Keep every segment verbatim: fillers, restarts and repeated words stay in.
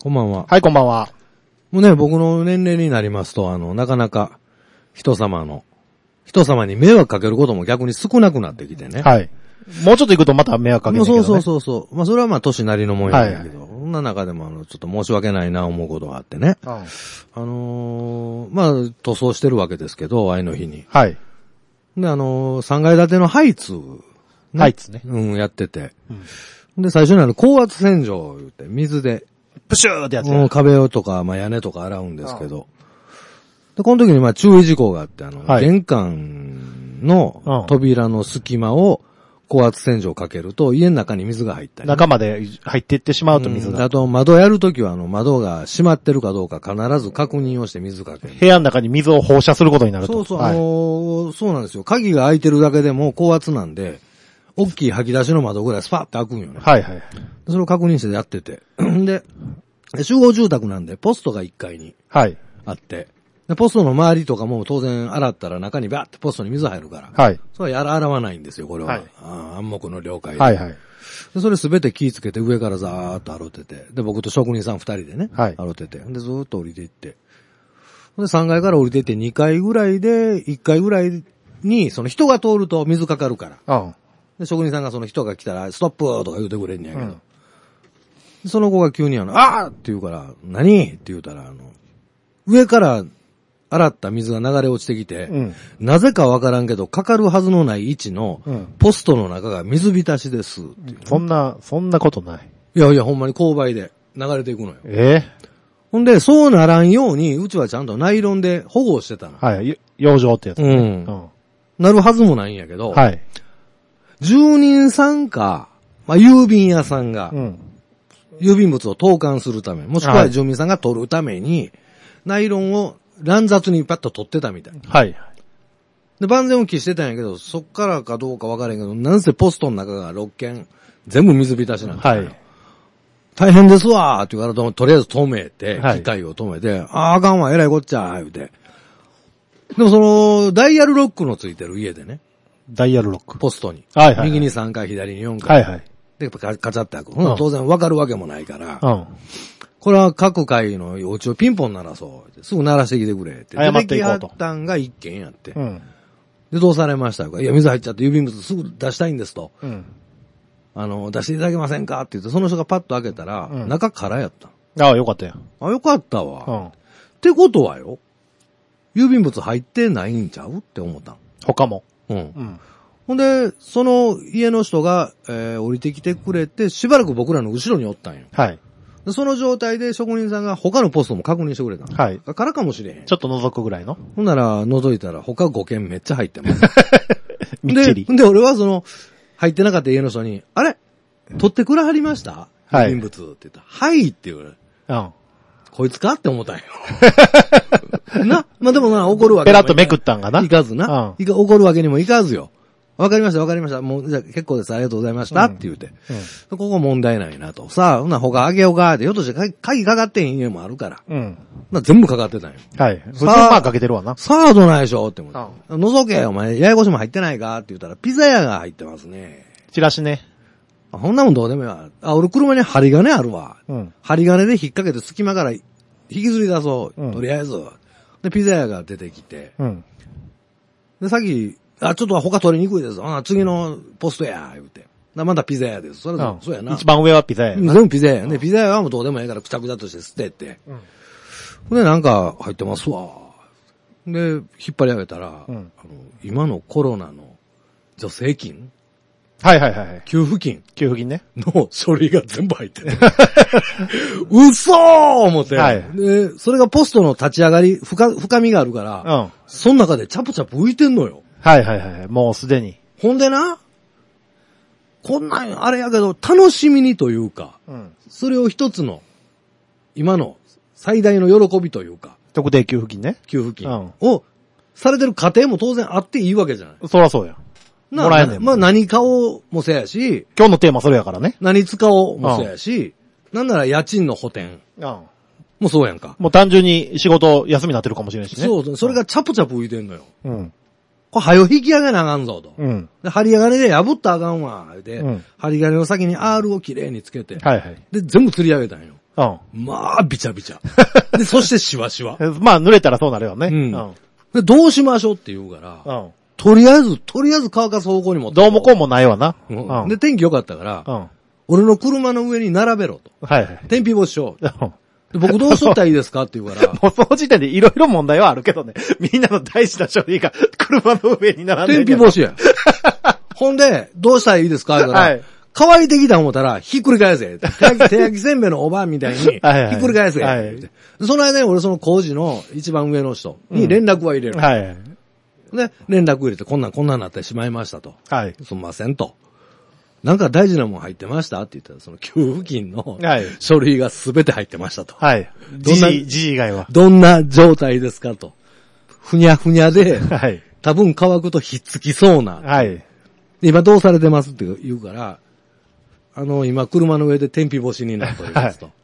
こんばんは。 はい、こんばんは。 もうね、僕の年齢になりますと、あの、なかなか、人様の、人様に迷惑かけることも逆に少なくなってきてね。 はい。もうちょっと行くとまた迷惑かけるけどね。 そうそうそうそう。まあ、それはまあ、年なりのもんやけど、はい、そんな中でも、あの、ちょっと申し訳ないな思うことがあってね。うん、あのー、まあ、塗装してるわけですけど、愛の日に。 はい。 で、あのー、さんがい建てのハイツ、ね。 ハイツね。 うん、やってて。うん、で、最初にあの、高圧洗浄を言って、水で、 プシューってやつや、 うん、壁とか、まあ、屋根とか洗うんですけど。で、この時にまあ、注意事項があって、あの、はい、玄関の扉の隙間を高圧洗浄かけると、家の中に水が入ったり、ね。 中まで入っていってしまうと水が。 うん、あと、窓やるときは、あの、窓が閉まってるかどうか必ず確認をして水かける。 部屋の中に水を放射することになると。 そうそう、はい、あのー、そうなんですよ。鍵が開いてるだけでも高圧なんで、大きい吐き出しの窓ぐらいスパッと開くんよね。 はいはい。 それを確認してやってて。で、集合住宅なんで、ポストがいっかいにあって、はい、でポストの周りとかも当然洗ったら中にバーってポストに水入るから、はい、それは洗わないんですよ、これは。はい、あ暗黙の了解で。はいはい、でそれすべて気ぃつけて上からザーッと洗ってて、で、僕と職人さんふたりでね、はい、洗ってて、で、ずーっと降りていって、で、さんがいから降りていってにかいぐらいで、いっかいぐらいに、その人が通ると水かかるから、うんで職人さんがその人が来たら、ストップとか言うてくれんねやけど、うん、その子が急にあの、あーって言うから、何って言うたら、あの、上から洗った水が流れ落ちてきて、うん、なぜかわからんけど、かかるはずのない位置の、ポストの中が水浸しです、うん。 そんな、そんなことない。 いやいや、ほんまに勾配で流れていくのよ。 ええー、 ほんで、そうならんように、うちはちゃんとナイロンで保護してたの。 はい、養生ってやつ、ね。うん。うん。 なるはずもないんやけど、 はい。 住人さんか、まあ、郵便屋さんが、うん、郵便物を投函するため、もしくは住民さんが取るために、はい、ナイロンを乱雑にパッと取ってたみたい。はい。で、万全を期してたんやけど、そっからかどうかわからんけど、なんせポストの中がろっけん、全部水浸しなんですよ。はい。大変ですわーって言うから、とりあえず止めて、はい、機械を止めて、あーあかんわ、えらいこっちゃー、言うて。でもその、ダイヤルロックのついてる家でね。 ダイヤルロック。 ポストに。 はいはいはい。 右にさんかい、左によんかい。 はいはい。 で、カチャって開く。うん、当然分かるわけもないから。うん。これは各階のお家をピンポン鳴らそう。すぐ鳴らしてきてくれって。 謝っていこうと。 出てきはったんが一件やって。うん。で、どうされましたか？いや、水入っちゃって郵便物すぐ出したいんですと。うん。あの、出していただけませんかって言って、その人がパッと開けたら、うん、中空やった。 ああ、よかったよ。 あ、よかったわ。うん。ってことはよ。郵便物入ってないんちゃうって思ったん。 他も。 うん。うん。ほんで、その家の人が、えー、降りてきてくれて、しばらく僕らの後ろにおったんよ。はい。でその状態で職人さんが他のポストも確認してくれたの。はい。だからかもしれへん。 ちょっと覗くぐらいの。 ほんなら、覗いたら他ごけんめっちゃ入ってます。 みっちり。 で、で、俺はその、入ってなかった家の人に、あれ取ってくれはりました郵便物って言ったら、はいって言うから。うん。こいつかって思ったんよ。な、まあ、でもな、怒るわけにもいかず。ペラッとめくったんかな。 いかずな。うん。いか、怒るわけにもいかずよ。わかりました、わかりました。もう、じゃあ結構です、ありがとうございました、うん、って言うて。うん。ここ問題ないなと。さあ、ほな、他あげようかって、ひょっとして鍵かかってへん家もあるから。うん。まあ、全部かかってたんよ。 はい。普通まあかけてるわな。 さあ、どないでしょって思って。うん。覗け、お前、ややこしも入ってないかって言ったら、ピザ屋が入ってますね。 チラシね。 あ、こんなもんどうでもいいわ。あ、俺車に針金あるわ。うん。針金で引っ掛けて隙間から引きずり出そう。うん。とりあえず。で、ピザ屋が出てきて。うん。で、さっき、あ、ちょっと他取りにくいです。あ、次のポストや、言うて。まだピザ屋です。それで、うん、そうやな。 一番上はピザ屋やな。 全部ピザ屋やね。ピザ屋はもうどうでもいいからくちゃくちゃとして捨てて。うん。で、なんか入ってますわ。で、引っ張り上げたら、うん、あの今のコロナの助成金はいはいはい。 給付金給付金ね。 の書類が全部入ってる。嘘ー思って。はい。で、それがポストの立ち上がり、深、深みがあるから、うん。その中でチャプチャプ浮いてんのよ。 はいはいはい。もうすでに。 ほんでな、こんなん、あれやけど、楽しみにというか、うん。それを一つの、今の最大の喜びというか。 特定給付金ね。 給付金。うん。を、されてる家庭も当然あっていいわけじゃない。 そらそうや。 もらえんねん。まあ何買おうもせやし。 今日のテーマそれやからね。 何使おうもせやし。うん、なんなら家賃の補填。うん。もうそうやんか。 もう単純に仕事休みになってるかもしれないしね。 そうそう。それがチャプチャプ浮いてんのよ。うん。これ、はよ引き上げなあかんぞと。うん。で、針金で破ったらあかんわ。で、うん、針金の先に R をきれいにつけて。はいはい。で、全部釣り上げたんよ。 うん。 まあ、びちゃびちゃ。で、そしてシワシワ。 まあ、濡れたらそうなるよね。 うん。うん、で、どうしましょうって言うから、うん。とりあえず、とりあえず乾かす方向に持って。 どうもこうもないわな。 うん。で、天気良かったから、うん。俺の車の上に並べろと。 はいはい。 天日干しを。で僕どうしとったらいいですかって言うから。 もうその時点でいろいろ問題はあるけどね。みんなの大事な書類が車の上に並んでる。 天日干しや。ほんで、どうしたらいいですかって言うから、はい、乾いてきた思ったら、ひっくり返せ。手焼き、手焼きせんべいのおばんみたいに、ひっくり返せ。はいはい、その間に俺その工事の一番上の人に連絡は入れる。うん、はい。で、連絡入れて、こんなん、こんなんなってしまいましたと。はい。すみませんと。なんか大事なもん入ってましたって言ったら、その給付金の書類がすべて入ってましたと。はい。 どんな、G、G 以外は。 どんな状態ですかと。ふにゃふにゃで、はい。多分乾くとひっつきそうな。はい。今どうされてますって言うから、あの、今車の上で天日干しになっておりますと。はい、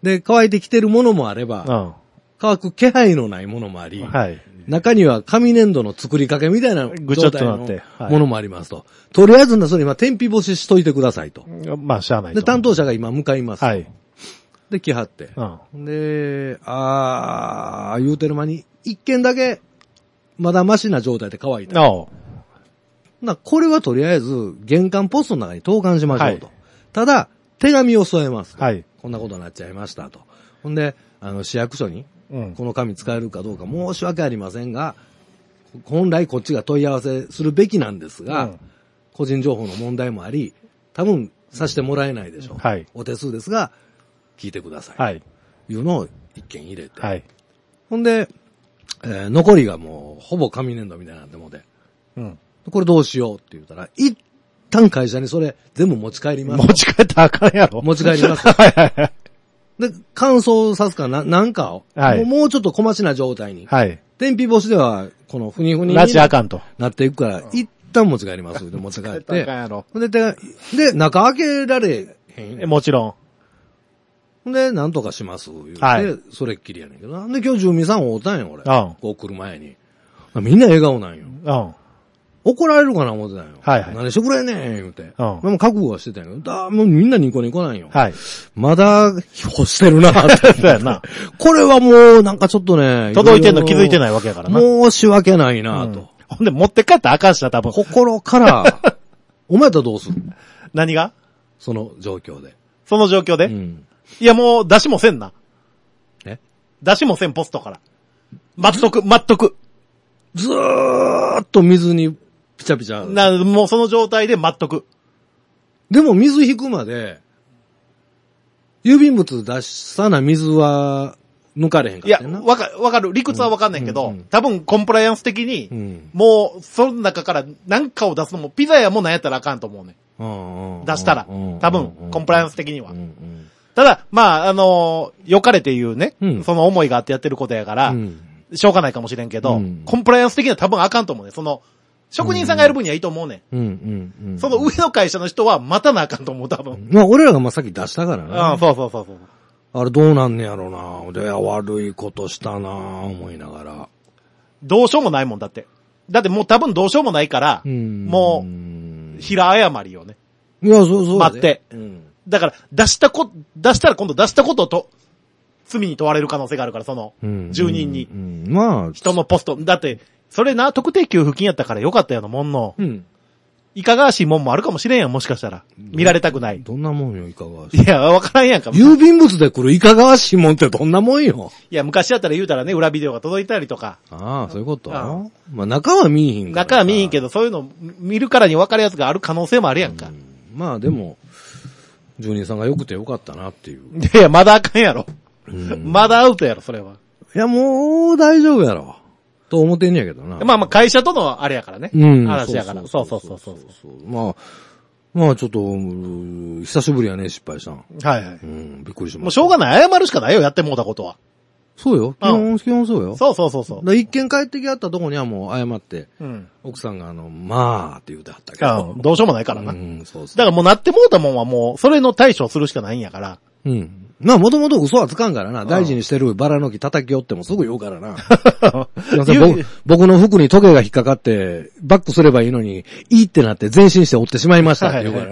で、乾いてきてるものもあれば、うん、乾く気配のないものもあり、はい。中には紙粘土の作りかけみたいな状態のものもありますと。はい、とりあえずそれ今天日干ししといてくださいと。 まあ、しゃあないと。 で、担当者が今向かいます。はい。で、来はって。うん、で、あー、言うてる間に、一件だけ、まだマシな状態で乾いた。あなこれはとりあえず、玄関ポストの中に投函しましょうと。はい、ただ、手紙を添えます。はい。こんなことになっちゃいましたと。ほんで、あの、市役所に、うん、この紙使えるかどうか申し訳ありませんが、本来こっちが問い合わせするべきなんですが、うん、個人情報の問題もあり、多分させてもらえないでしょう。はい。お手数ですが、聞いてください。はい。いうのを一件入れて。はい。ほんで、えー、残りがもうほぼ紙粘土みたいなんでもで、うん。これどうしようって言ったら、一旦会社にそれ全部持ち帰ります。 持ち帰ったらあかんやろ。 持ち帰ります。はいはいはい。で、乾燥さすかな、なんかを、はい、もう、もうちょっと小待ちな状態に。はい。天日干しでは、このふにふにになっちゃあかんと。 なっていくから、一旦持ち帰ります。で、持ち帰って。で、で、で、中開けられへん。 もちろん。で、なんとかします。言うて、はい、それっきりやねんけどな。で、今日住民さん会うたんや、俺。うん。こう来る前に。みんな笑顔なんよ。うん。怒られるかな思ってたんよ。はい、はい。何してくれんねん、言うて。うん。でも覚悟はしてたんやけど、だもうみんなニコニコなんよ。はい。まだ、干してるなって。そうやな。これはもう、なんかちょっとね。 届いてんの気づいてないわけやからな。 申し訳ないなと、うん。 ほんで持って帰ったらあかんしな、多分。 心から、お前やったらどうする何がその状況で。 その状況でうん。いやもう、出しもせんな。え出しもせん、ポストから。待っとく、待っとく。 ずーっと水に、ピチャピチャ。 な、もうその状態で待っとく。 でも水引くまで、郵便物出さな水は抜かれへんかったんな。いや、わか、わかる。理屈はわかんないけど、うんうんうん、多分コンプライアンス的に、うん、もう、その中から何かを出すのも、ピザ屋も何やったらあかんと思うね。うんうん、出したら。多分、コンプライアンス的には。うんうん、ただ、まあ、あのー、良かれていうね、うん、その思いがあってやってることやから、うん、しょうがないかもしれんけど、うん、コンプライアンス的には多分あかんと思うね。その、職人さんがやる分にはいいと思うね。うんうんうんうん、その上の会社の人は待たなあかんと思う、多分。 まあ、俺らがまあさっき出したからな。 ああ、そうそうそうそう。 あれどうなんねやろな。で、悪いことしたな思いながら。 どうしようもないもんだって。だってもう多分どうしようもないから、うんもう、平謝りよね。 いや、そうそう。 待って。うん、だから、出したこ、出したら今度出したことと、罪に問われる可能性があるから、その、住人に。うんうん、まあ、人のポスト。だって、それな、特定給付金やったからよかったよなもんの。うん。いかがわしいもんもあるかもしれんやん、もしかしたら。見られたくない。 どんなもんよ、いかがわしい。 いや、わからんやんか。 郵便物で来るいかがわしいもんってどんなもんよ。 いや、昔やったら言うたらね、裏ビデオが届いたりとか。 ああ、そういうことあまあ、中は見えへんから。中は見えへんけど、そういうの見るからに分かるやつがある可能性もあるやんか。 うん、まあ、でも、住人さんが良くてよかったなっていう。 いや、まだあかんやろ。うん、まだアウトやろ、それは。 いや、もう、大丈夫やろ。と思ってんねやけどな。 まあまあ会社とのあれやからね。うん。話やから。そうそうそうそう。 まあ、まあちょっと、久しぶりやね、失敗したん。 はいはい。 うん、びっくりしました。 もうしょうがない。謝るしかないよ、やってもうたことは。 そうよ。基本、基本そうよ。 そうそうそうそう。 一見帰ってきあったとこにはもう謝って、うん、奥さんがあの、まあって言うてはったけど。 どうしようもないからな。うん、そうそう。だからもうなってもうたもんはもう、それの対処するしかないんやから。 うん。まあ、もともと嘘はつかんからな。大事にしてるバラの木叩き寄ってもすぐ言うからな。僕, 僕の服にトゲが引っかかって、バックすればいいのに、いいってなって前進して折ってしまいましたって言うからな。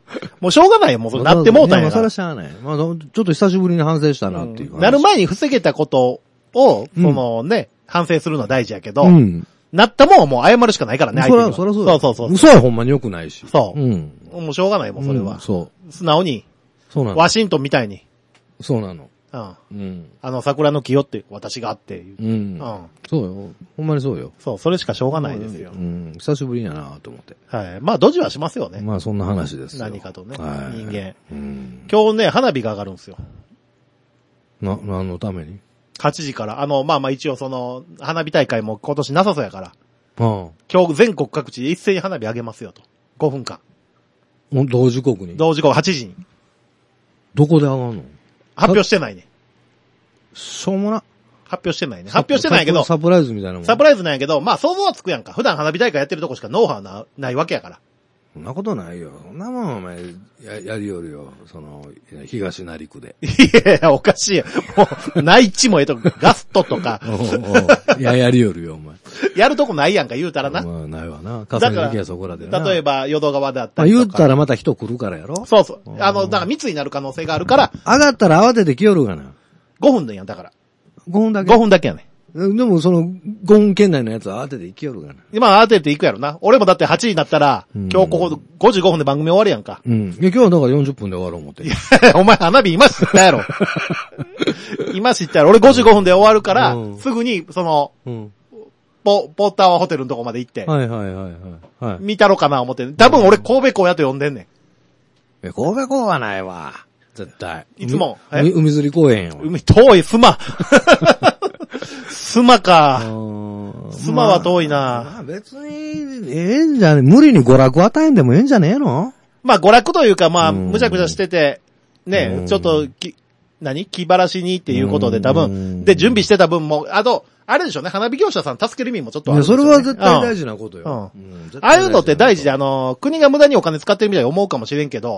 もうしょうがないよ、もうそれなってもうたんやから。 まあ、それはしゃあない。まあ、ちょっと久しぶりに反省したなっていう、 うん。なる前に防げたことを、そのね、うん、反省するのは大事やけど、うん、なったもんはもう謝るしかないからね、 相手には。そらそうそうそうそう。 嘘はほんまに良くないし。 そう。うん。もうしょうがないもん、それは。うん、 そう。 素直に。そうなの。ワシントンみたいに。 そうなの。 うん。うん。あの、桜の木よって私があっていう。うん。うん。 そうよ。ほんまにそうよ。 そう、それしかしょうがないですよ。 うん。久しぶりやなと思って。 はい。まあ、ドジはしますよね。 まあ、そんな話ですよ。 何かとね。はい。人間。うん。今日ね、花火が上がるんですよ。 な、何のために ? はち 時から。あの、まあまあ一応その、花火大会も今年なさそうやから。うん。今日全国各地で一斉に花火上げますよと。ごふんかん。同時刻に同時刻、はちじに。 どこで上がるの発表してないね。 しょうもな。 発表してないね。発表してないけど。 サプライズみたいなもん。 サプライズなんやけど、まあ想像はつくやんか。普段花火大会やってるとこしかノウハウな、ないわけやから。 そんなことないよ。そんなもんお前、や、やりよるよ。その、東成区で。 いやいや、おかしいよ。もう、内地もええと、ガストとか。 おうおういや、やりよるよ、お前。 やるとこないやんか、言うたらな。 まあ、ないわな。笠木駅やそこらでな。 例えば、淀川であったりとか。 まあ、言ったらまた人来るからやろそうそう。あの、だから密になる可能性があるから。 上がったら慌てて来よるがな。 ごふんでやん、だから。 ごふんだけ ?ご分だけやね。 でもその、ごふん圏内のやつは慌てて行きよるがな。 今慌てて行くやろな。俺もだってはちじになったら、うん、今日ここごじごふんで番組終わるやんか。 うん。いや、今日はだからよんじゅっぷんで終わろう思って。いや、 お前花火今知ったやろ。今知ったやろ。俺ごじごふんで終わるから、うん、すぐに、その、うん、ポ、ポータワーホテルのとこまで行って。 はいはいはいはい。はい、 見たろかな思って。多分俺神戸港やと呼んでんねん。 え、神戸港はないわ。絶対。 いつも。 海、海釣り公園よ。 海、遠い、スマ。スマか。スマは遠いな。 まあ、別に、ええんじゃね無理に娯楽与えんでもええんじゃねえのまあ娯楽というか、まあ、むちゃくちゃしてて、ね、ちょっと、き、何気晴らしにっていうことで多分、で、準備してた分も、あと、あれでしょうね、花火業者さん助ける意味もちょっとあるんですよね。 いや、それは絶対大事なことよ。 うん。うん、ああいうのって大事で、あの、国が無駄にお金使ってるみたいに思うかもしれんけど、うん。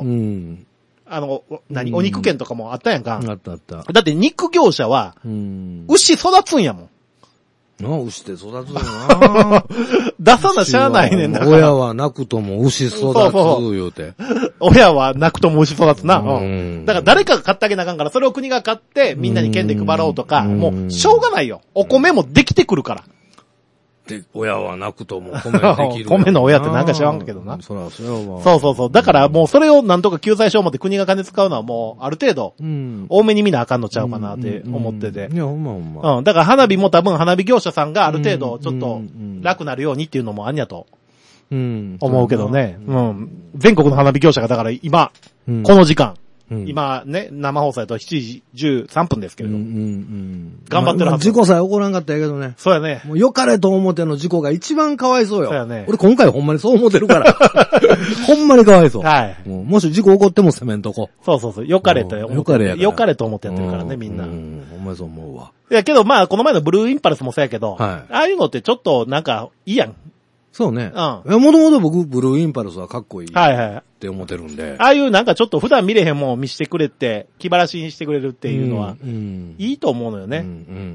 あの、何、お肉券とかもあったやんか。 あったあった。 だって肉業者は、牛育つんやもん。 なあ、牛って育つよな。 出さなしゃあないねんだから。 親はなくとも牛育つ言うて。 親はなくとも牛育つな。うん。だから誰かが買ってあげなあかんから、それを国が買ってみんなに券で配ろうとか、もうしょうがないよ。お米もできてくるから。 で、親はなくとも米ができる。 米の親ってなんか知らんけどな。 そら、それはまあ。 そうそうそう。だからもうそれをなんとか救済しよう思って国が金使うのはもうある程度、多めに見なあかんのちゃうかなって思ってて。 いや、ほんまほんま。 うん。だから花火も多分花火業者さんがある程度ちょっと楽なるようにっていうのもあんやと。うん。思うけどね。うん。全国の花火業者がだから今、この時間。うん、今ね、生放送やとしちじじゅうさんぷんですけれど。うんうんうん、頑張ってるはず。 まあ、事故さえ起こらんかったやけどね。 そうやね。 もう良かれと思っての事故が一番かわいそうよ。 そうやね。 俺今回ほんまにそう思ってるから。ほんまにかわいそう。 はい。 もうもし事故起こっても責めんとこ。 そうそうそう。良かれと思って。 良かれやから。 良かれと思ってやってるからね、みんな。うん。ほんまにそう思うわ。 いやけどまあ、この前のブルーインパルスもそうやけど、はい。ああいうのってちょっとなんか、いいやん。 そうね。うん。もともと僕、ブルーインパルスはかっこいい。はいはい。って思ってるんで。 ああいうなんかちょっと普段見れへんもんを見してくれて、気晴らしにしてくれるっていうのは、うん。いいと思うのよね。うん。うん。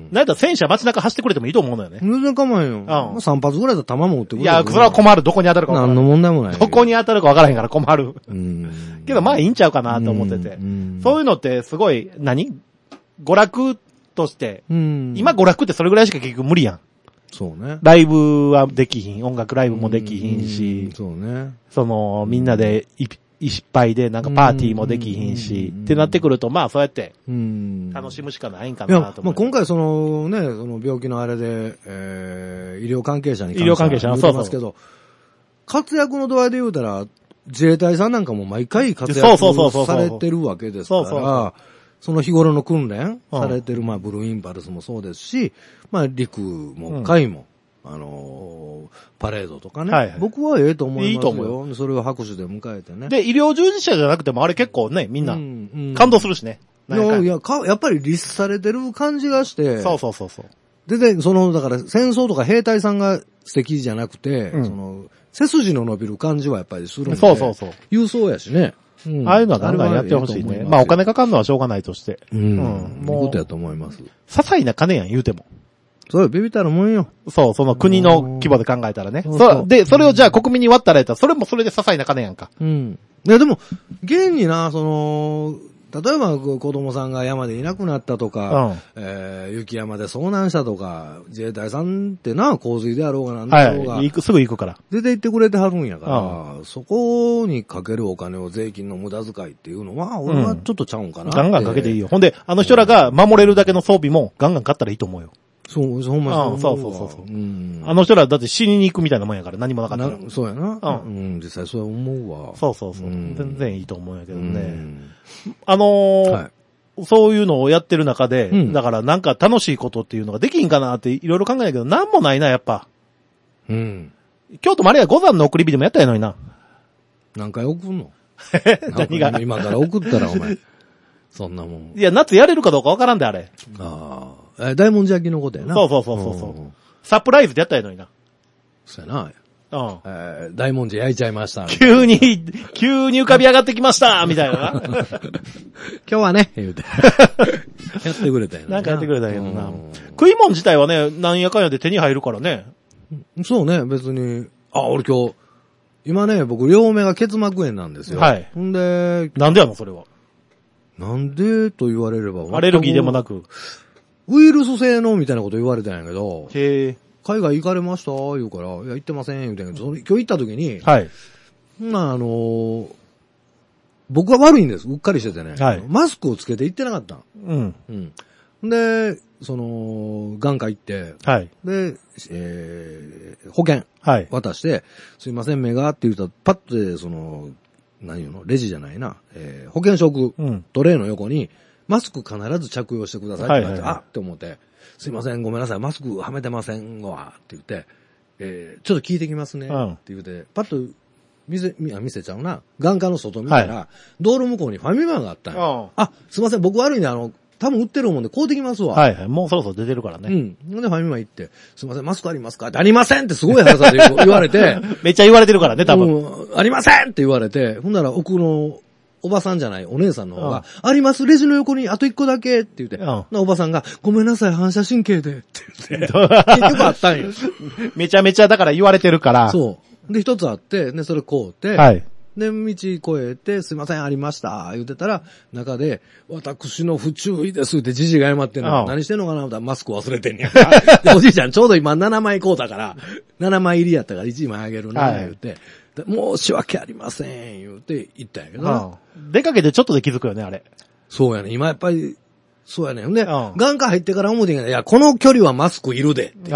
なんだ戦車街中走ってくれてもいいと思うのよね。 全然構わんよ。うん。まあ、さん発ぐらいだと弾も撃ってくれる。 いや、それは困る。どこに当たるか分からん。何の問題もない。 どこに当たるか分からへんから困る。うん。けどまあいいんちゃうかなと思ってて。うん。そういうのってすごい、何娯楽として。うん。今娯楽ってそれぐらいしか結局無理やん。 そうね。 ライブはできひん。音楽ライブもできひんし。 うん、そうね。 その、みんなでい、いっぱいでなんかパーティーもできひんし。ってなってくると、まあそうやって、楽しむしかないんかなと思って。 まあ今回そのね、その病気のあれで、えー、医療関係者に関して医療関係者はそうですけど、活躍の度合いで言うたら、自衛隊さんなんかも毎回活躍されてるわけですから、そうそうそうそうその日頃の訓練されてる、まあ、ブルーインパルスもそうですし、まあ、陸も海も、うん、あのー、パレードとかね。はいはい、僕はええと思いますよ。いいと思う。それを拍手で迎えてね。 で、医療従事者じゃなくてもあれ結構ね、みんな、感動するしね。 うんうん、いや、いやか、やっぱり律されてる感じがして。 そうそうそうそう。 で、で、その、だから戦争とか兵隊さんが素敵じゃなくて、うん、その、背筋の伸びる感じはやっぱりするんで。 そうそうそう。 郵送やしね。 うん、ああいうのはガンガンやってほしいね。まあお金かかるのはしょうがないとして。 うん。うん、もう。いいことやと思います。些細な金やん言うても。 それビビったらもんよ。 そう、その国の規模で考えたらね。そう。で、それをじゃあ国民に割ったらやったら、それもそれで些細な金やんか。うん。 で、でも、現にな、その、例えば子供さんが山でいなくなったとか、うん、えー、雪山で遭難したとか、自衛隊さんってな、洪水であろうがなんだろうが、 はい、行く、すぐ行くから。 出て行ってくれてはるんやから、うん、そこにかけるお金を税金の無駄遣いっていうのは、俺はちょっとちゃうんかな、うん。 ガンガンかけていいよ。ほんで、あの人らが守れるだけの装備もガンガン買ったらいいと思うよ。 そう、ほんまそうそうそうそう、うん。あの人らだって死にに行くみたいなもんやから何もなかったら。 そうやな。うん。うん、実際そう思うわ。 そうそうそう。うん、全然いいと思うんやけどね。うん、あのー、はい、そういうのをやってる中で、うん、だからなんか楽しいことっていうのができんかなっていろいろ考えたけど、なんもないな、やっぱ。 うん。 京都もあれや、五山の送り火でもやったやのにな。 何回送んの何が今から送ったらお前。そんなもん。 いや、夏やれるかどうかわからんで、あれ。 ああ。え、大文字焼きのことやな。 そうそうそうそうそう、うん。サプライズでやったやのにな。 そうやな。 うん。 えー、大文字焼いちゃいました。 急に、急に浮かび上がってきましたみたいな。今日はね、言うて。やってくれたよな。 なんかやってくれたけどな。食い物自体はね、なんやかんやで手に入るからね。 そうね、別に。あ、俺今日、今ね、僕両目が結膜炎なんですよ。 はい。 ほんで、 なんでやの、それは。 なんでと言われれば。 アレルギーでもなく。 ウイルス性のみたいなこと言われたんやけど。 へえ。 海外行かれました言うから、いや、行ってません、言うてんけど、今日行った時に、 はい。 まあ、あのー、僕は悪いんです。うっかりしててね。 はい。 マスクをつけて行ってなかった。 うん。 うん。で、その、眼科行って、 はい。 で、えー、保険。 はい。 渡して、すいません、目がって言うたら、パッとで、その、何言うのレジじゃないな。えー、保険証、うん、トレイの横に、マスク必ず着用してくださいって言われて、はいはいはい、あって思って、すいません、ごめんなさい、マスクはめてませんわ、って言って、えー、ちょっと聞いてきますね、うん、って言って、パッと見せ、見せちゃうな。眼科の外見たら、はい、道路向こうにファミマがあったんよ。あ、すいません、僕悪いんで、あの、多分売ってるもんで買うてきますわ。 はいはい。もうそろそろ出てるからね。 うん。で、ファミマ行って、すいません、マスクありますかってありませんってすごい腹さで言われて。 めっちゃ言われてるからね、多分。 うん、ありませんって言われて、ほんなら奥のおばさんじゃない、お姉さんの方が、うん、あります、レジの横にあと一個だけって言って、うん、おばさんが、ごめんなさい、反射神経でって言って、結局あったんよ。 めちゃめちゃだから言われてるから。 そう。で、一つあって、ね、それ買うて、 はい。 で、道越えて、すいません、ありました、言ってたら、中で、私の不注意ですってじじいが謝ってんの。何してんのかな思ったらマスク忘れてんねやんか。おじいちゃんちょうど今ななまい買うたから、ななまい入りやったからいちまいあげるな、言って、はい、申し訳ありません、言うて言ったんやけどな。 出かけてちょっとで気づくよね、あれ。 そうやね。今やっぱり、そうやね。んで、眼科入ってから思うてんけど、いや、この距離はマスクいるで。 うん。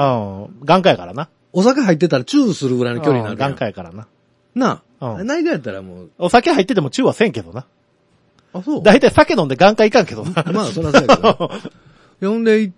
眼科やからな。 お酒入ってたらチューするぐらいの距離になるやん。 眼科やからな。 なあ。うん。何がやったらもう。 お酒入っててもチューはせんけどな。 あ、そう。 だいたい酒飲んで眼科行かんけどな。 まあ、そらそうやけど。呼んで行って、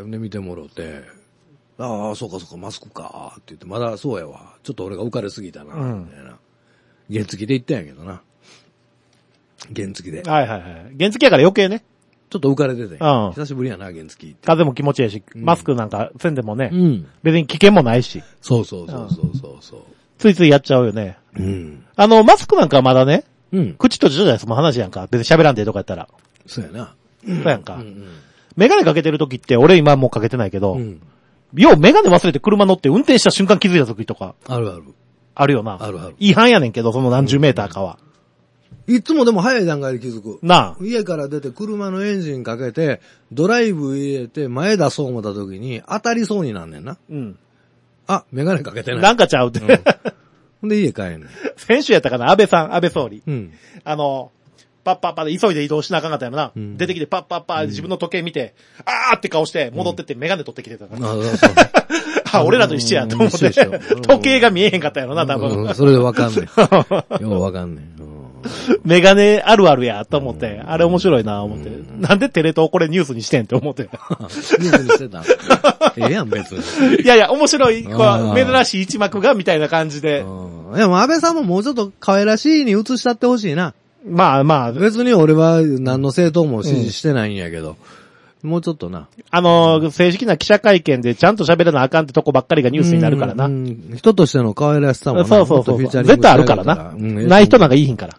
で見てもろて、ああ、そうかそうか、マスクか、って言って、まだそうやわ。ちょっと俺が浮かれすぎたな、みたいな。原付で行ったんやけどな。原付で。 はいはいはい。原付やから余計ね。 ちょっと浮かれてて。 うん。 久しぶりやな、原付って。 風も気持ちいいし、マスクなんかせんでもね。 うん。 別に危険もないし。 そうそうそうそうそうそう。 ついついやっちゃうよね。 うん。 あの、マスクなんかまだね。 うん。 口閉じとじゃないその話やんか。別に喋らんでとかやったら。 そうやな。 そうやんか。 うんうん。 メガネかけてる時って、俺今もうかけてないけど、うん。ようメガネ忘れて車乗って運転した瞬間気づいた時とか。 あるある。 あるよな。 あるある。 違反やねんけど、その何十メーターかは。 うん、いつもでも早い段階で気づく。 なあ。 家から出て車のエンジンかけて、ドライブ入れて前出そう思った時に当たりそうになんねんな。 うん。 あ、メガネかけてない。 なんかちゃうって。うん、 ほんで家帰んねん。 先週やったかな安倍さん、安倍総理。 うん。 あの、パッパッパで急いで移動しなあかんかったやろな。うん、出てきてパッパッパ自分の時計見て、うん、あーって顔して戻ってってメガネ取ってきてたから。うん、あ, そうあ、俺らと一緒やと思って。時計が見えへんかったやろな、多分。 うん、それでわかんねん。ようわかんねん。 メガネあるあるや、と思って。あれ面白いな、思って。なんでテレ東これニュースにしてんって思って。ニュースにしてた。ええやん、別に。 いやいや、面白い、こう珍しい一幕が、みたいな感じで。 いや、もう安倍さんももうちょっと可愛らしいに映したってほしいな。 まあまあ。 別に俺は何の政党も支持してないんやけど。うん、もうちょっとな。 あのー、正式な記者会見でちゃんと喋らなあかんってとこばっかりがニュースになるからな。 うん、人としての可愛らしさもな。 そうそうそう。絶対あるからな。うん、ない人なんかいいひんから。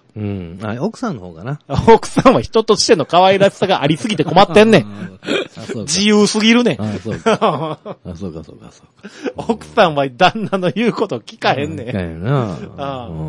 うん。あ、奥さんの方かな。 奥さんは人としての可愛らしさがありすぎて困ってんねん。自由すぎるねん。 あ、そうか。あ、そうか、そうか、そうか。 奥さんは旦那の言うこと聞かへんねん。 聞かへんな。あうん。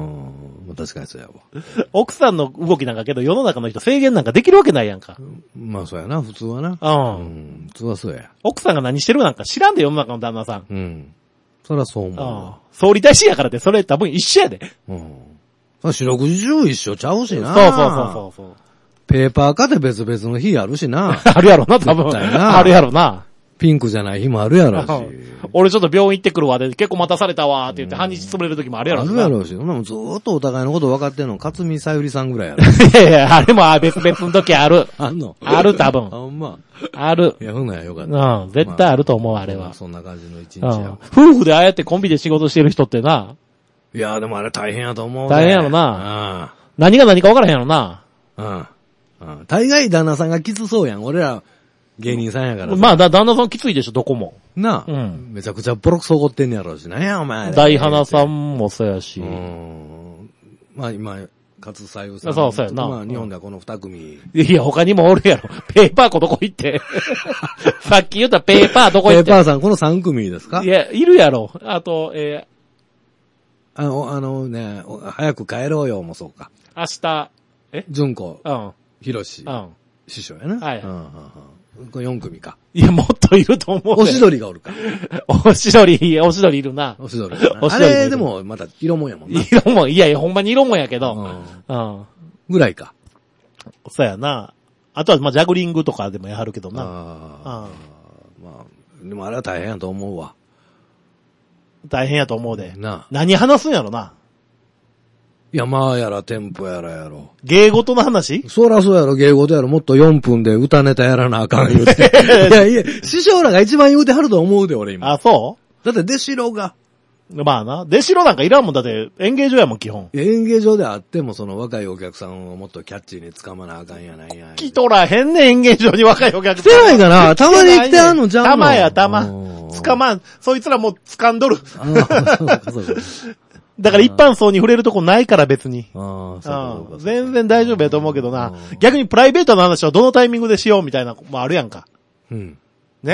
確かにそうやわ。 奥さんの動きなんかけど世の中の人制限なんかできるわけないやんか。 まあそうやな、普通はな。 うん。 うん、普通はそうや。 奥さんが何してるなんか知らんで世の中の旦那さん。 うん。そりゃそう思うわ。 総理大臣やからってそれ多分一緒やで。 うん。四六時中一緒ちゃうしな。 そうそうそうそう。 ペーパーかで別々の日あるしな。 あるやろな、多分。あるやろな。 ピンクじゃない日もあるやろし。 俺ちょっと病院行ってくるわで、結構待たされたわって言って半日潰れる時もあるやろし。 あるやろし。ずーっとお互いのこと分かってんの、勝見さゆりさんぐらいやろ。 いやいや、あれも別々の時ある。 あんのある多分。 あんま。 ある。 いや、ほんならよかった。 うん、絶対あると思う、あれは。 そんな感じの一日や。 夫婦でああやってコンビで仕事してる人ってな。 いや、でもあれ大変やと思う。 大変やろな。何が何か分からへんやろな。 うん。大概旦那さんがきつそうやん。俺ら芸人さんやから。 まあ、だ、旦那さんきついでしょ、どこも。 なあ。うん。めちゃくちゃボロクソ怒ってんねやろうし。なんや、お前。 大花さんもそうやし。うん。まあ今、勝さゆさん。 そうそうやな。 まあ日本ではこの二組。 いや、他にもおるやろ。ペーパー子どこ行って。さっき言ったペーパーどこ行って。 ペーパーさん、この三組ですか？ いや、いるやろ。あと、えー、あの、あのね、早く帰ろうよもそうか。 明日、え純子。 うん。 ひろし。うん。師匠やな。 はい。 うんうんうん。これよん組か。 いや、もっといると思う。 おしどりがおるか。 おしどり、おしどりいるな。 おしどり。あれ、でも、また、色もんやもんな。 色もん、いやいや、ほんまに色もんやけど。うん。うん。 ぐらいか。 そうやな。あとは、まあ、ジャグリングとかでもやはるけどな。ああ。まあ、でもあれは大変やと思うわ。 大変やと思うで。 な。 何話すんやろな。 いや、まあやら、テンポやらやろ。 芸事の話？ そらそうやろ、芸事やろ。もっとよんぷんで歌ネタやらなあかん言うて。いやいや、師匠らが一番言うてはると思うで、俺今。 あ、そうだって、出城が。 まあな。出城なんかいらんもんだって、演芸場やもん、基本。 演芸場であっても、その若いお客さんをもっとキャッチーに掴まなあかんやないや。 来とらへんねん、演芸場に若いお客さん。 来てないかな？たまに来てあんのじゃん。 たまや、たま。掴まん。そいつらもう掴んどる。あそうか、そうか。だから一般層に触れるとこないから別に。ああ、そうか。全然大丈夫やと思うけどな。逆にプライベートの話はどのタイミングでしようみたいなのもあるやんか。うん。ね、うん、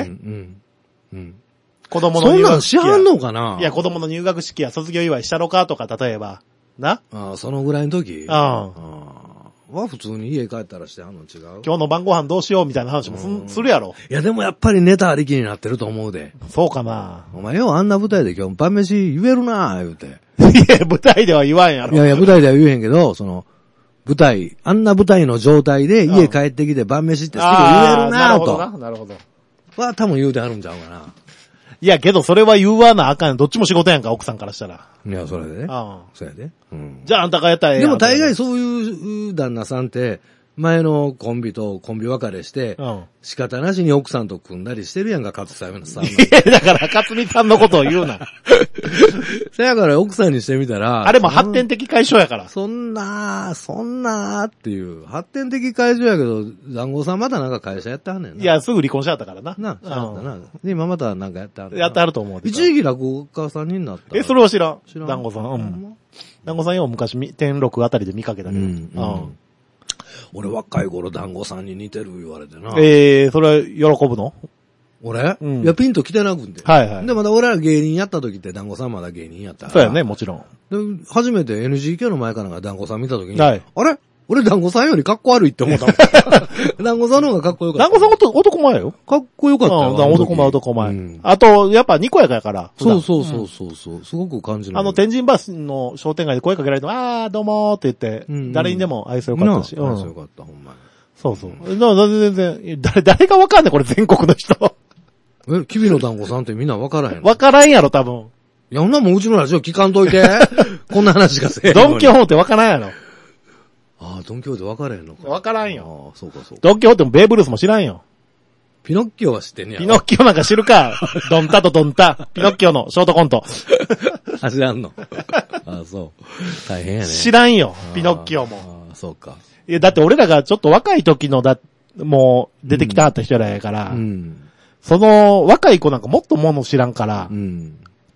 うん。子供の入学式。そんなんしはんのかないや、子供の入学式や卒業祝いしたろかとか、例えば。なああ、そのぐらいの時ああ。は普通に家帰ったらしてはんの違う？ 今日の晩ご飯どうしようみたいな話も す, するやろ。 いやでもやっぱりネタありきになってると思うで。 そうかな。 お前よ、あんな舞台で今日晩飯言えるなぁ、言うて。 いや、舞台では言わんやろ。 いやいや、舞台では言えへんけど、その、舞台、あんな舞台の状態で家帰ってきて晩飯ってすぐ言えるなぁと。なるほどな、なるほど。は多分言うてはるんちゃうかな。 いや、けどそれは言わなあかん。どっちも仕事やんか、奥さんからしたら。 いや、それでね。ああ。そうやで。 うん。じゃああんたがやったらええやん。 でも大概そういう旦那さんって、前のコンビとコンビ別れして、うん、仕方なしに奥さんと組んだりしてるやんか、勝さんさん。いや、だから、勝美さんのことを言うな。 そやから奥さんにしてみたら。 あれも発展的解消やから。 そんな、そんなっていう。発展的解消やけど、談合さんまたなんか会社やってはんねんな。 いや、すぐ離婚しちゃったからな。 な、しちゃったな。で、今またなんかやってはる。 やってはると思う。 一時期落語家さんになった。 え、それは知らん。知らん。談合さん。うん。談合さんよ、昔、天禄あたりで見かけたけど。うん。うん俺若い頃団子さんに似てる言われてな。 ええー、それ喜ぶの？ 俺、うん、いや、ピンと来てなくんで。はいはい。で、まだ俺ら芸人やった時って団子さんまだ芸人やったから。 そうやね、もちろん。で、初めて エヌジーケー の前かなんか団子さん見た時に、はい。あれ俺団子さんよりかっこ悪いって思ったもん。団子さんの方がかっこよかった。 団子さん男前よ。 かっこよかったよ。 うん、男前男前。うん、あと、やっぱにこやかやから。 そうそうそうそうそう、うん。すごく感じる。 あの、天神橋の商店街で声かけられても、あー、どうもーって言って、うんうん、誰にでも愛想よかったし。 うん、愛想よかった、ほんまに。 そうそう。だから全然、誰、誰がわかんねん、これ全国の人。 え、キビの団子さんってみんなわからへんの？ わからんやろ、多分。 いや、ほんなもんうちのラジオ聞かんといて。こんな話がせえ。 ドンキホーテわからんやろ。 ああ、ドンキホーテ分からへんのか。 分からんよ。 ああ、そうかそうか。 ドンキホーテもベーブルースも知らんよ。 ピノッキオは知ってんねや。 ピノッキオなんか知るか。ドンタとドンタ。ピノッキオのショートコント。 あ、知らんの。ああ、そう。大変やね。 知らんよ。ピノッキオも。 ああ、そうか。 いや、だって俺らがちょっと若い時のだ、もう出てきたはった人らやから、うん、その若い子なんかもっともの知らんから、うん、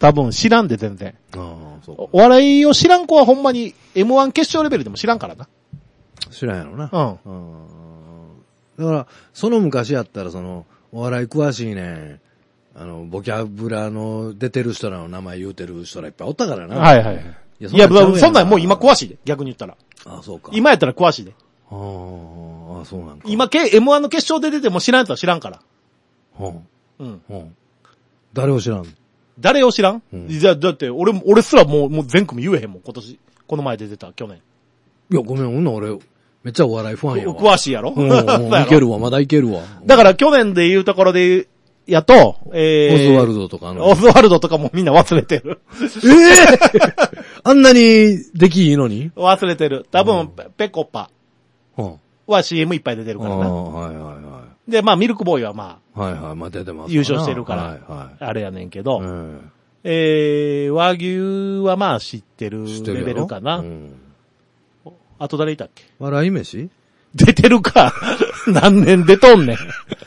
多分知らんで全然。 ああ、そう。 お笑いを知らん子はほんまに エムワン 決勝レベルでも知らんからな。 知らんやろな。 うん。うんだから、その昔やったらその、お笑い詳しいね、あの、ボキャブラの出てる人らの名前言うてる人らいっぱいおったからな。 はいはい。いや、いやそんなんもう今詳しいで、逆に言ったら。 ああ、そうか。 今やったら詳しいで。 ああ、そうなんか。 今、エムワン の決勝で出ても知らんやつは知らんから。 うん。 うん。 うん。誰を知らん誰を知らん、うん、じゃ、だって、俺も、俺すらもう、もう全組言えへんもん、今年。この前出てた、去年。 いや、ごめん、女俺、めっちゃお笑いファンやわ。 詳しいやろ、 うん、いけるわ、まだいけるわ。 だから去年で言うところで、やと、えー、オズワルドとかの。オズワルドとかもみんな忘れてる。 ええー、あんなにできいいのに忘れてる。多分、うん、ペコパは シーエム いっぱい出てるからな。 はいはいはい。 で、まあ、ミルクボーイはまあ、 はいはい、まあ出てます。 優勝してるから、はいはい、あれやねんけど、うん、えー、和牛はまあ知ってるレベルかな。うん、あと誰いたっけ笑い飯出てるか。何年出とんねん。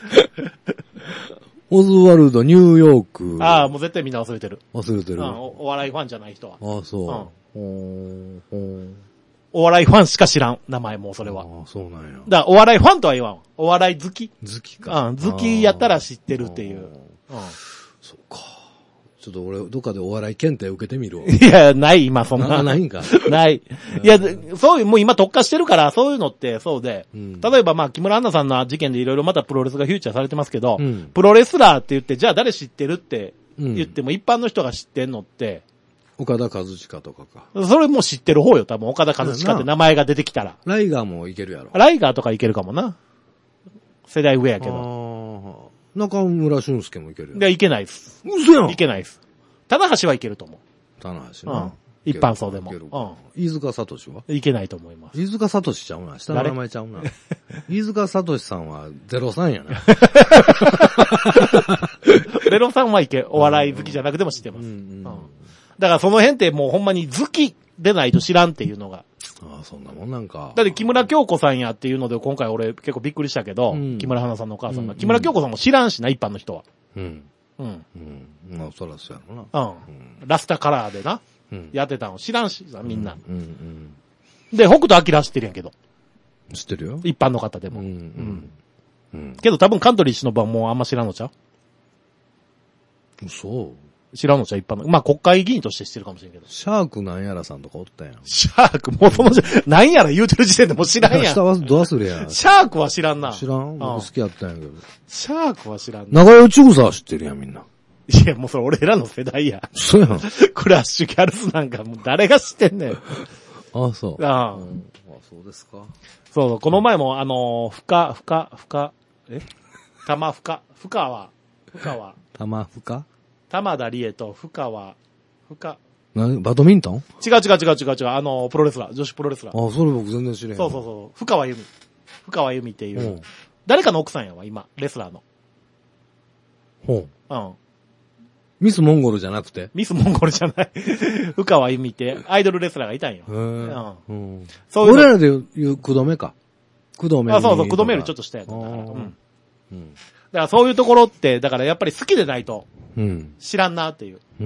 オズワルド、ニューヨーク。 ああ、もう絶対みんな忘れてる。 忘れてる。うん、 お, お笑いファンじゃない人は。 ああ、そう、うん、 お笑いファンしか知らん。名前もそれは。 ああ、そうなんや。 だからお笑いファンとは言わん。お笑い好き。 好きか。 うん、好きやったら知ってるっていう。うん。 そうか。ちょっと俺、どっかでお笑い検定受けてみるわ。 いや、ない、今そんな。 ないんか。 ない。いや、そういう、もう今特化してるから、そういうのって、そうで。うん、例えばまあ、木村アンナさんの事件でいろいろまたプロレスがフューチャーされてますけど、うん、プロレスラーって言って、じゃあ誰知ってるって言っても、うん、一般の人が知ってんのって、 岡田和親とかか。 それも知ってる方よ、多分。岡田和親って名前が出てきたら。 ライガーもいけるやろ。 ライガーとかいけるかもな。世代上やけど。 中村俊介もいけるやろ。 いや、いけないっす。 嘘やん。 いけないっす。棚橋はいけると思う。 棚橋な。 うん。一般層でも。うん。 飯塚聡はいけないと思います。 飯塚聡ちゃうな。下の名前ちゃうな。飯塚聡さんはゼロさんやな。 ゼロさんはいけ、お笑い好きじゃなくても知ってます。うんうんうん、だからその辺ってもうほんまに好きでないと知らんっていうのが。 ああ、そんなもんなんか。 だって木村京子さんやっていうので今回俺結構びっくりしたけど、うん、木村花さんのお母さんが、うん、木村京子さんも知らんしな、一般の人は。うん。うん。 うん。まあ、そらそうやろな。 うん。うん、ラスタカラーでな、うん、やってたの知らんしさ、みんな。うん。うん、で、北斗晶知ってるやんけど。 知ってるよ。 一般の方でも。うん。うん。 うん。けど多分カントリーシノブはもうあんま知らんのちゃう？そう知らんのちゃう一般の。まあ国会議員として知ってるかもしれんけど。 シャークなんやらさんとかおったやん。 シャークもうその、なんやら言うてる時点でもう知らんやん。 下はど忘れやん。 シャークは知らんな。 知らん僕好きやったんやけど。 シャークは知らんな。長与千草は知ってるやんみんな。 いやもうそれ俺らの世代や。 そうやん。 クラッシュギャルスなんかもう誰が知ってんねん。 ああ、そう。 ああ、うん、あそうですか。 そうそう、この前もあのー、ふか、ふか、ふか、え玉ふか、ふかは、ふかは。 玉ふか玉田理恵と深川、深。 な、バドミントン違う違う違う違う違う、あの、プロレスラー、女子プロレスラー。 あ、それ僕全然知れん。 そうそうそう、深川由美。深川由美っていう、うん、誰かの奥さんやわ、今、レスラーの。 ほう。 うん。 ミスモンゴルじゃなくてミスモンゴルじゃない。深川由美って、アイドルレスラーがいたんよ。 へー。うん。 うそういう俺らで言う、くどめか。くどめ。 あ、そうそう、くどめよりちょっと下やったから。うん。うん。だからそういうところって、だからやっぱり好きでないと。うん、知らんなっていう。 うん、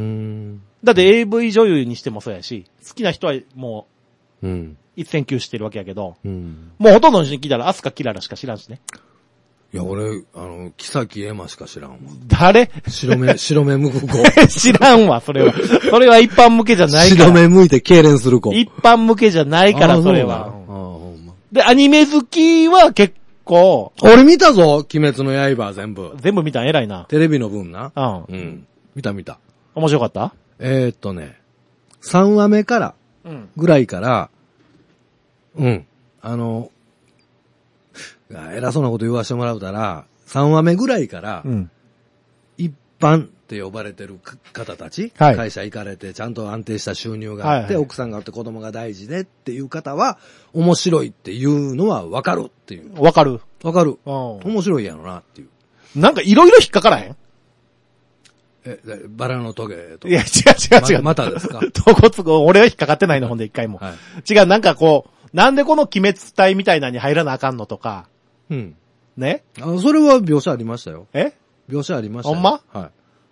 だって エーブイ 女優にしてもそうやし、好きな人はもう、うん、 一線級してるわけやけど、 うん、 もうほとんどの人に聞いたらアスカキララしか知らんしね。 いや、俺、あの、木崎エマしか知らんわ。 誰白目、白目向く子。 知らんわ、それは。それは一般向けじゃないから。 白目向いて痙攣する子。 一般向けじゃないから、それは。で、アニメ好きは結構、 俺見たぞ、鬼滅の刃全部。 全部見たん偉いな。 テレビの分な。 うん。 うん。見た見た。 面白かった？ えー、っとね、さんわめから、ぐらいから、うん、うん。あの、偉そうなこと言わせてもらうたら、さんわめぐらいから、うん、一般って呼ばれてる方たち、はい、会社行かれてちゃんと安定した収入があって、はいはい、奥さんがあって子供が大事でっていう方は、面白いっていうのはわかるっていう。 わかるわかる。面白いやろなっていう。 なんかいろいろ引っかからへん？ え、バラのトゲとか。 いや、違う違う違う。 ま、またですか？ とこつこ、俺は引っかかってないの、ほんで一回も。はい、違う、なんかこう、なんでこの鬼滅隊みたいなのに入らなあかんのとか。 うん。 ね？ あ、それは描写ありましたよ。 え？ 描写ありましたよ。 ほんま？ はい。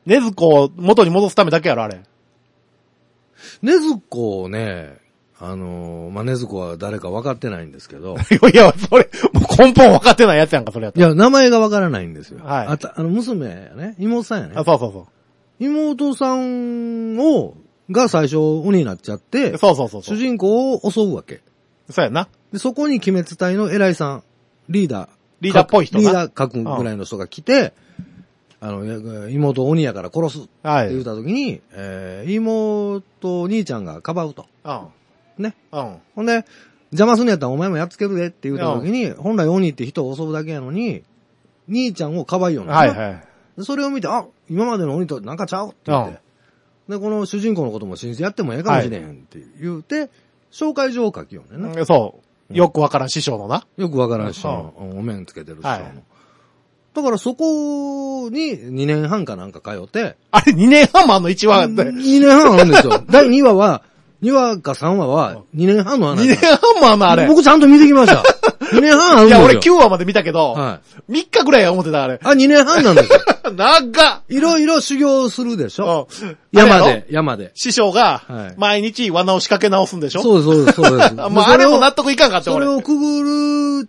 ねずこを元に戻すためだけやろ、あれ。 ねずこをね、あのー、まあ、ねずこは誰か分かってないんですけど。 いや、それ、もう根本分かってないやつやんか、それやったら。 いや、名前が分からないんですよ。 はい。 あた、あの、娘やね。妹さんやね。 あ、そうそうそう。 妹さんを、が最初鬼になっちゃって、 そうそうそうそう。主人公を襲うわけ。 そうやな。 で、そこに鬼滅隊の偉いさん、リーダー。 リーダーっぽい人な。リーダー書くぐらいの人が来て、うん、あの、妹を鬼やから殺すって言った時に、はい、えー、妹、兄ちゃんがかばうと。 うん。 ね。 うん。 ほんで、邪魔すんのやったらお前もやっつけるでって言った時に、うん、本来鬼って人を襲うだけやのに、兄ちゃんをかばいような。 はいはい。 でそれを見て、あ、今までの鬼となんかちゃうって言って、うん、で、この主人公のことも信じてやってもええかもしれへんって言うて、はい、紹介状を書きようねんな。 そう。よくわからん師匠のな。 よくわからん師匠の、うん、お面つけてる師匠の。はい、だからそこににねんはんかなんか通って。 あれにねんはんもあんのいちわって。 にねんはんあるんですよ。だいにわは、にわかさんわはにねんはんの話。 にねんはんもあんのあれ。 僕ちゃんと見てきました。にねんはんあるんですよ。 いや、俺きゅうわまで見たけど、はい、みっかぐらいは思ってたあれ。 あ、にねんはんなんですよ。 長っいろいろ修行するでしょ、うん、山で、山で。 師匠が、毎日罠を仕掛け直すんでしょ、 はい、そうです、そうです、そうです。 まあ、あれも納得いかんかった俺。 それをくぐるって、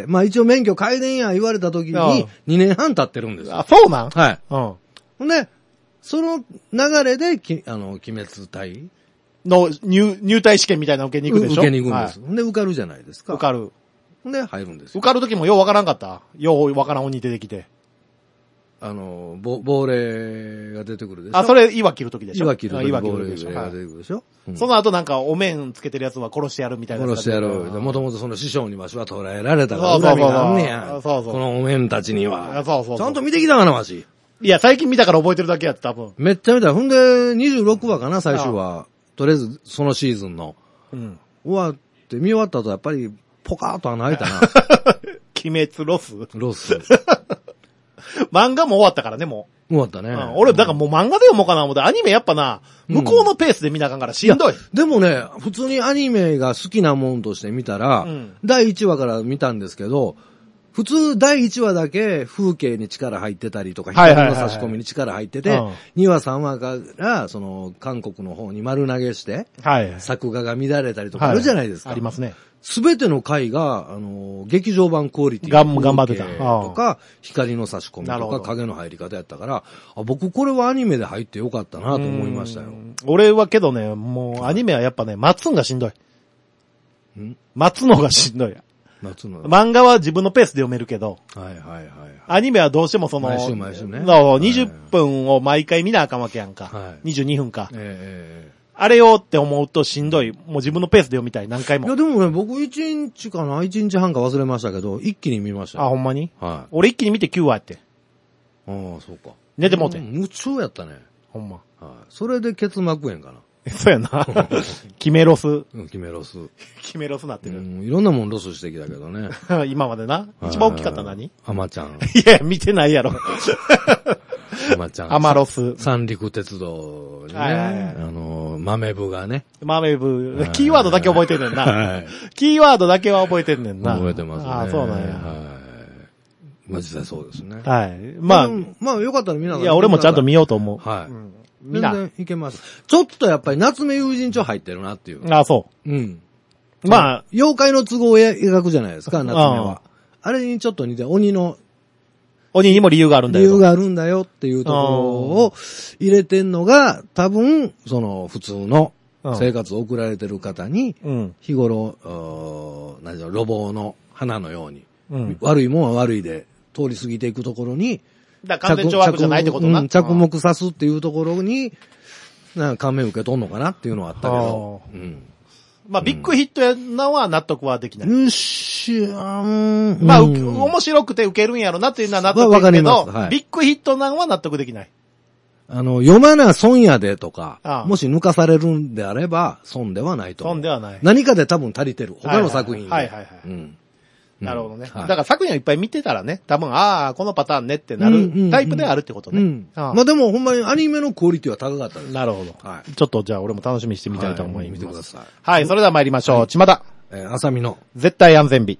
まあ一応免許改伝や言われた時に、にねんはん経ってるんですよ。 あ、そうなんはい。うん。ほんで、その流れで、き、あの、鬼滅隊の入、入隊試験みたいなの受けに行くでしょ、 受けに行くんです。はい、で、受かるじゃないですか。 受かる。 で、入るんですよ。 受かる時もようわからんかった。ようわからん鬼出てきて。 あの、ぼ、亡霊が出てくるでしょ。 あ、それ、岩切る時でしょ。 岩切る時。 岩切るでしょ。 亡霊が出てくるでしょ。 うん、その後なんか、お面つけてるやつは殺してやるみたいな。 殺してやる。もともとその師匠にわしは捕らえられたから恨みがあんねや。 そうそうそう。 このお面たちには。 そうそうそう。 ちゃんと見てきたかな、わし。 いや、最近見たから覚えてるだけやって多分。 めっちゃ見た。ほんで、にじゅうろくわかな、最終話。とりあえず、そのシーズンの。うん。終わって、見終わった後やっぱり、ポカーっと穴開いたな。 鬼滅ロスロス。 漫画も終わったからね、もう。終わったね。 うん、俺、だからもう漫画で読もうかな思って、アニメやっぱな、向こうのペースで見なあかんからしんどい。いでもね、普通にアニメが好きなもんとして見たら、うん、だいいちわから見たんですけど、普通だいいちわだけ風景に力入ってたりとか、光の差し込みに力入ってて、にわさんわから、その、韓国の方に丸投げして、はい、作画が乱れたりとかあるじゃないですか。 はい、ありますね。 すべての回が、あの、劇場版クオリティ頑張ってた。 とか、光の差し込みとか、影の入り方やったから、あ、僕これはアニメで入ってよかったなと思いましたよ。 俺はけどね、もうアニメはやっぱね、待つんがしんどい。ん待つのがしんどい。待つの漫画は自分のペースで読めるけど、はいはいはい。アニメはどうしてもその、 毎週毎週ね。 にじゅっぷんを毎回見なあかんわけやんか。はい、にじゅうにふんか。えーあれよって思うとしんどい。もう自分のペースで読みたい、何回も。 いやでもね、僕いちにちかな、いちにちはんか忘れましたけど、一気に見ました。 あ、ほんまにはい。俺一気に見てきゅうわやって。 ああ、そうか。 寝てもうて。 夢中やったね。 ほんま。 はい。それで結膜炎かな。 そうやな。キメロス。うん、 キメロス。 キメロスなってる。うん、 いろんなもんロスしてきたけどね。 今までな。一番大きかった何アマちゃん。 いや、見てないやろ。 アマちゃん。 アマロス。 三陸鉄道にね。はいはいはい、あの、豆部がね。 豆部。キーワードだけ覚えてんねんな。はい、キーワードだけは覚えてんねんな。 覚えてますね。 ああ、そうなんや。はい。 まあ実際そうですね。 はい。まあ、 まあよかったら見ながら。 いや、俺もちゃんと見ようと思う。 はい。うん、全然いけます。ちょっとやっぱり夏目友人帳入ってるなっていう。 ああ、そう。 うん。 まあ、 妖怪の都合を描くじゃないですか、夏目は。あれにちょっと似て、鬼の、 鬼にも理由があるんだよ。 理由があるんだよっていうところを入れてんのが、多分、その普通の生活を送られてる方に、日頃、何だろう、路傍の花のように、うん、悪いもんは悪いで通り過ぎていくところに、 だから完全懲悪じゃないってことな。 うん、着目さすっていうところに、なんか感銘受け取んのかなっていうのはあったけど、うん。 まあ、ビッグヒットやなは納得はできない。 よし、あん。 まあ、うん、面白くて受けるんやろなっていうのは納得できるけど、はい、ビッグヒットなんは納得できない。 あの、読まな損やでとか、ああもし抜かされるんであれば、損ではないと思う。 損ではない。 何かで多分足りてる。他の作品で。 はいはいはい。はいはいはいうんなるほどね、はい。だから作品をいっぱい見てたらね、多分、ああ、このパターンねってなるタイプであるってことね。うんうんああまあでもほんまにアニメのクオリティは高かったです。 なるほど。はい。ちょっとじゃあ俺も楽しみにしてみたいと思います。はい、 見てください。 はい、それでは参りましょう。はい、ちまだ。 えー、あさみの。 絶対安全日。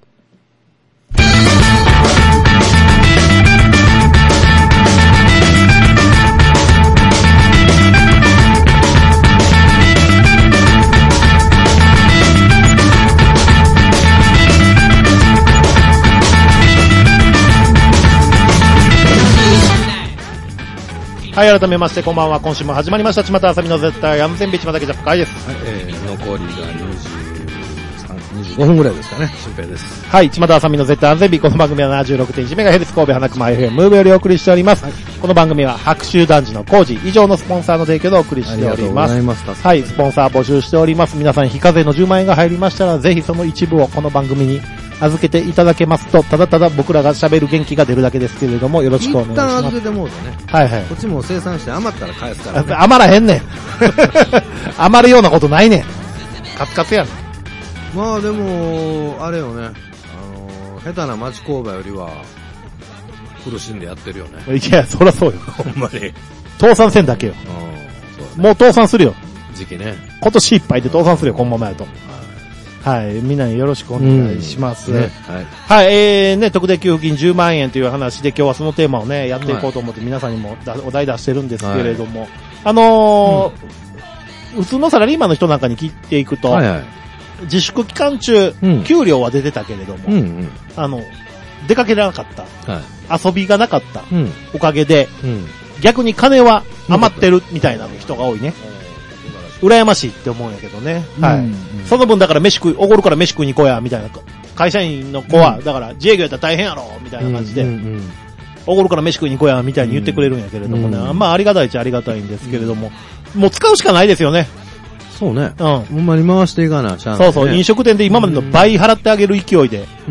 はい、改めましてこんばんは。今週も始まりました。巷あさみの絶対安全ビーチまだけじゃ深いです。 はい、えー、残りがにじゅうさん、にじゅうごふんぐらいですかね。新平です。 はい、巷あさみの絶対安全ビーチ。この番組は ななじゅうろくてんいちメガヘルツ 神戸花熊 エフエム ムーブよりお送りしております。はい、この番組は白州男児の工事以上のスポンサーの提供でお送りしております。ありがとうございます。はい、スポンサー募集しております。皆さん非課税のじゅうまんえんが入りましたら、ぜひその一部をこの番組に預けていただけますと、ただただ僕らが喋る元気が出るだけですけれども、よろしくお願いします。一旦預けてもうとね。 はいはい。 こっちも生産して余ったら返すから、ね。 余らへんねん。余るようなことないねん。カツカツやねん。 まあでも、あれよね。あの、下手な町工場よりは、苦しんでやってるよね。 いや、そらそうよ。 ほんまに。 倒産せんだけよ。うん、もう倒産するよ。 時期ね。 今年いっぱいで倒産するよ、このままやと。はい。みんなによろしくお願いします。うんね、はい。はい。えー、ね、特定給付金じゅうまんえんという話で今日はそのテーマをね、やっていこうと思って皆さんにもお題出してるんですけれども、はい、あのー、うん、普通のサラリーマンの人なんかに聞いていくと、はいはい、自粛期間中、うん、給料は出てたけれども、うんうん、あの、出かけられなかった、はい、遊びがなかった、うん、おかげで、うん、逆に金は余ってるみたいな人が多いね。羨ましいって思うんやけどね。はい。うんうん、その分だから飯食い、おごるから飯食いに行こうや、みたいな。会社員の子は、うん、だから自営業やったら大変やろ、みたいな感じで、うんうんうん、おごるから飯食いに行こうや、みたいに言ってくれるんやけれどもね。うん、まあありがたいっちゃありがたいんですけれども、うん、もう使うしかないですよね。 そうね。うん。ほんまに回していかな、ちゃんと、 ね。そうそう。飲食店で今までの倍払ってあげる勢いで、うん。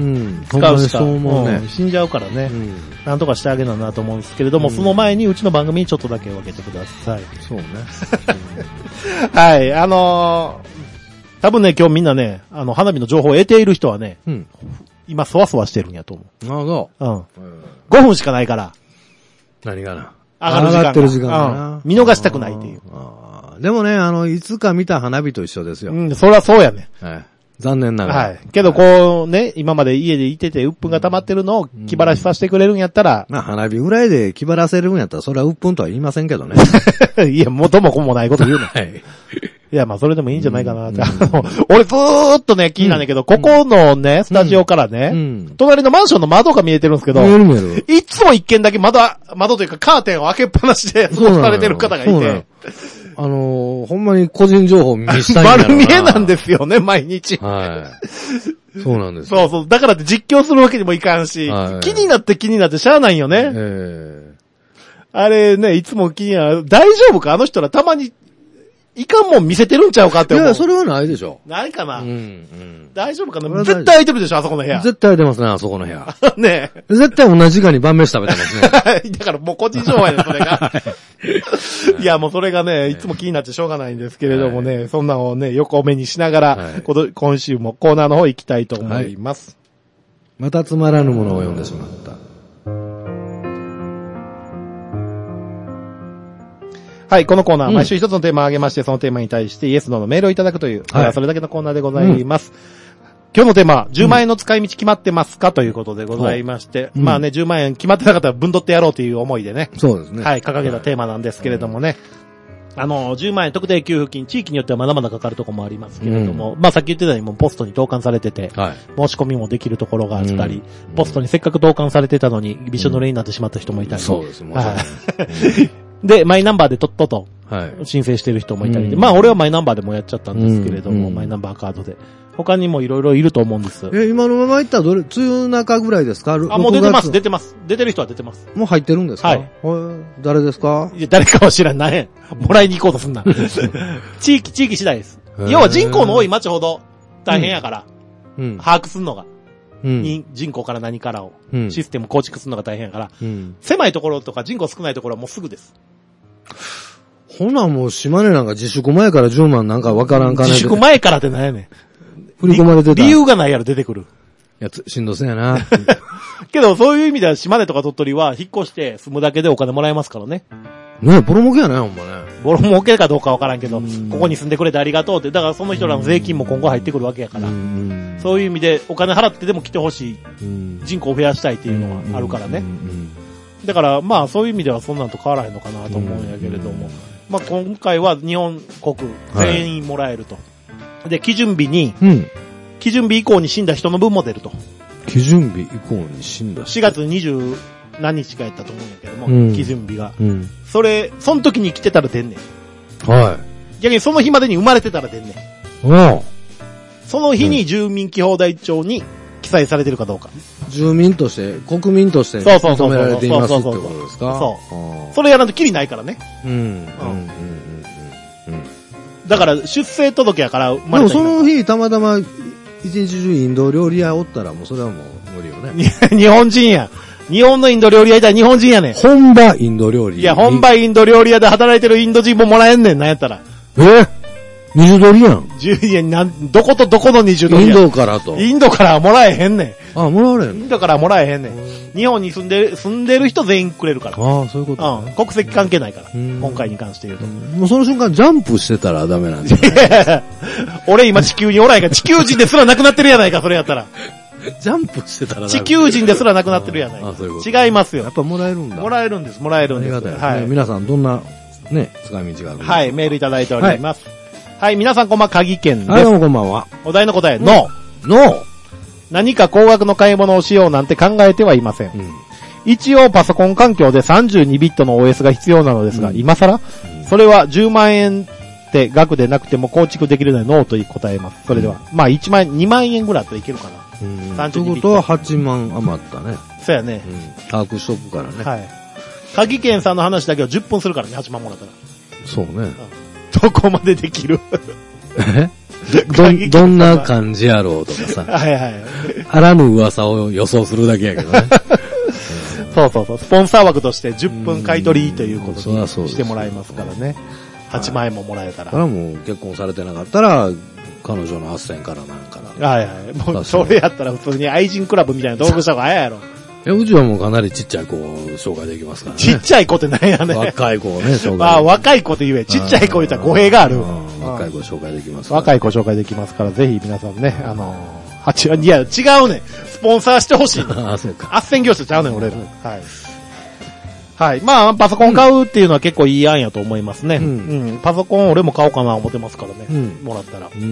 使うしか、 そう思うね、 うん。死んじゃうからね。うん。なんとかしてあげななと思うんですけれども、うん、その前にうちの番組にちょっとだけ分けてください。 そうね。 はい。あのー、多分ね、今日みんなね、あの、花火の情報を得ている人はね、うん、今、そわそわしてるんやと思う。 なるほど。うん。 ごふんしかないから。 何がな。 上がる時間が。 上がってる時間がな、 うん。見逃したくないっていう。 あでもね、あの、いつか見た花火と一緒ですよ。 うん、そりゃそうやね。 はい。残念ながら。 はい。けどこうね、今まで家でいてて、鬱憤が溜まってるのを気晴らしさせてくれるんやったら。 まあ、花火ぐらいで気晴らせるんやったら、それは鬱憤とは言いませんけどね。 いや、もともこもないこと言うの。はい。いや、まあ、それでもいいんじゃないかなって。あの、俺ずーっとね、気になるんだけど、うん、ここのね、スタジオからね、うん、隣のマンションの窓が見えてるんですけど、見える見える。いつも一軒だけ窓、窓というかカーテンを開けっぱなしで、そうされてる方がいて。 あのー、ほんまに個人情報見したいんだろうな。 丸見えなんですよね、毎日。 はい。そうなんです。 そうそう。だからって実況するわけにもいかんし、はい、気になって気になってしゃあないよね。えー、あれね、いつも気になる。大丈夫かあの人らたまに、いかんもん見せてるんちゃうかって思う。 いや、それはないでしょ。 ないかな。うん、うん。大丈夫かな絶対空いてるでしょ、あそこの部屋。 絶対空いてますね、あそこの部屋。 ねえ。 絶対同じ時間に晩飯食べてますね。だからもう個人情報やね、それが。いや、もうそれがね、いつも気になってしょうがないんですけれどもね、はい、そんなのをね、横目にしながら、はい、今週もコーナーの方行きたいと思います。 はい、またつまらぬものを読んでしまった。 はい、このコーナーは毎週一つのテーマを挙げまして、うん、そのテーマに対してイエスノーのメールをいただくという、はい、それだけのコーナーでございます。うん、今日のテーマは、じゅうまんえんの使い道決まってますかということでございまして、うん、まあね、じゅうまんえん決まってなかったら分取ってやろうという思いでね。 そうですね。 はい、掲げたテーマなんですけれどもね。うん、あの、じゅうまんえん特定給付金、地域によってはまだまだかかるところもありますけれども、うん、まあさっき言ってたようにもうポストに投函されてて、はい、申し込みもできるところがあったり、うん、ポストにせっかく投函されてたのに、びしょ濡れになってしまった人もいたり。 うん、そうです、もちろん。 で、マイナンバーでとっとと申請してる人もいたりで、はい、まあ俺はマイナンバーでもやっちゃったんですけれども、うん、マイナンバーカードで。他にもいろいろいると思うんです。 え、今のままいったらどれ、梅雨中ぐらいですか？あ、 もう出てます、出てます。出てる人は出てます。 もう入ってるんですか？はい。誰ですか？ いや、誰かは知らない。もらいに行こうとすんな。地域、地域次第です。要は人口の多い町ほど大変やから、うん、把握するのが。うん、人口から何からを、うん、システム構築するのが大変やから、うん、狭いところとか人口少ないところはもうすぐです。 ほなもう島根なんか自粛前からじゅうまんなんかわからんかね。 自粛前からってなんやねん。 振り込まれてた。 理由がないやろ出てくる。 いや、しんどそうやな。 けどそういう意味では島根とか鳥取は引っ越して住むだけでお金もらえますからね。 ねえ、ボロ儲けやね、ほんまね。 ボロ儲けかどうかわからんけど、ここに住んでくれてありがとうって、だからその人らの税金も今後入ってくるわけやから、そういう意味でお金払ってでも来てほしい、人口を増やしたいっていうのはあるからね。だからまあそういう意味ではそんなんと変わらへんのかなと思うんやけれども、まあ今回は日本国全員もらえると。はい、で、基準日に、うん、基準日以降に死んだ人の分も出ると。 基準日以降に死んだ人。 しがつにじゅう何日かやったと思うんやけども、うん、基準日が。 うん。 それ、その時に来てたら出んねん。はい。 逆にその日までに生まれてたら出んねん。 うん。 その日に住民基本台帳に記載されてるかどうか。 住民として、国民として認められていますってことですか？ そう。それやらんときりないからね。 うん。うん。うん。うん。 だから、出生届やから生まれた。でもその日、たまたま、一日中インド料理屋おったら、もうそれはもう無理よね。 日本人や。日本のインド料理屋いたら日本人やねん。 本場インド料理。 いや、本場インド料理屋で働いてるインド人ももらえんねん、なんやったら。 え二重取りやん。 十円なん、どことどこの二重取りやん。インドからと。 インドからはもらえへんねん。あ、もらわれへん。 インドからはもらえへんねん。日本に住んでる、住んでる人全員くれるから。 ああ、そういうこと、 ね。うん。国籍関係ないから。今回に関して言うと。 もうその瞬間ジャンプしてたらダメなんですよ、 ね。俺今地球におらへんから、地球人ですらなくなってるやないか、それやったら。 ジャンプしてたら地球人ですらなくなってるやないか。あ、そういうこと。違いますよ。 やっぱもらえるんだ。 もらえるんです、もらえるんです。 ありがたいですね。はい。皆さんどんな、ね、使い道があるんですか？ はい、メールいただいております。はいはい、皆さんこんばんは、鍵県です。 はい、どうもこんばんは。 お題の答え、ノー。ノー。 何か高額の買い物をしようなんて考えてはいません。うん、一応パソコン環境でさんじゅうにビットの オーエス が必要なのですが、うん、今更、うん、それはじゅうまんえんって額でなくても構築できるのでノーと答えます。それでは、うん、まあいちまん円、にまんえんぐらいだったらいけるかな。 うん、さんじゅうにビット。ということははちまん余ったね。 そうやね。 うん。把握しとくからね。 はい。鍵県さんの話だけはじゅっぷんするからね、はちまんもらったら。 そうね。うん、 どこまでできるえど、どんな感じやろうとかさ。 はいはい。 あらぬ噂を予想するだけやけどね。 そうそうそう。スポンサー枠としてじゅっぷん買い取りということにしてもらいますからね。はちまんえんももらえたら。 それはもう結婚されてなかったら、彼女の斡旋からなんから。 はいはい。もうそれやったら普通に愛人クラブみたいな道具した方が早いやろ。 いや、うちはもうかなりちっちゃい子を紹介できますからね。 ちっちゃい子って何やねん。 若い子をね、紹介。 まあ、若い子って言え。ちっちゃい子言ったら語弊がある。 若い子紹介できます。 若い子紹介できますから、ぜひ皆さんね、あのー、はち、いや、違うね。スポンサーしてほしい。 あ、そうか。 斡旋業者ちゃうねん、俺ら。はい。はい。まあ、パソコン買うっていうのは結構いい案やと思いますね。うん。うん、パソコン俺も買おうかな思ってますからね。うん。もらったら。うん。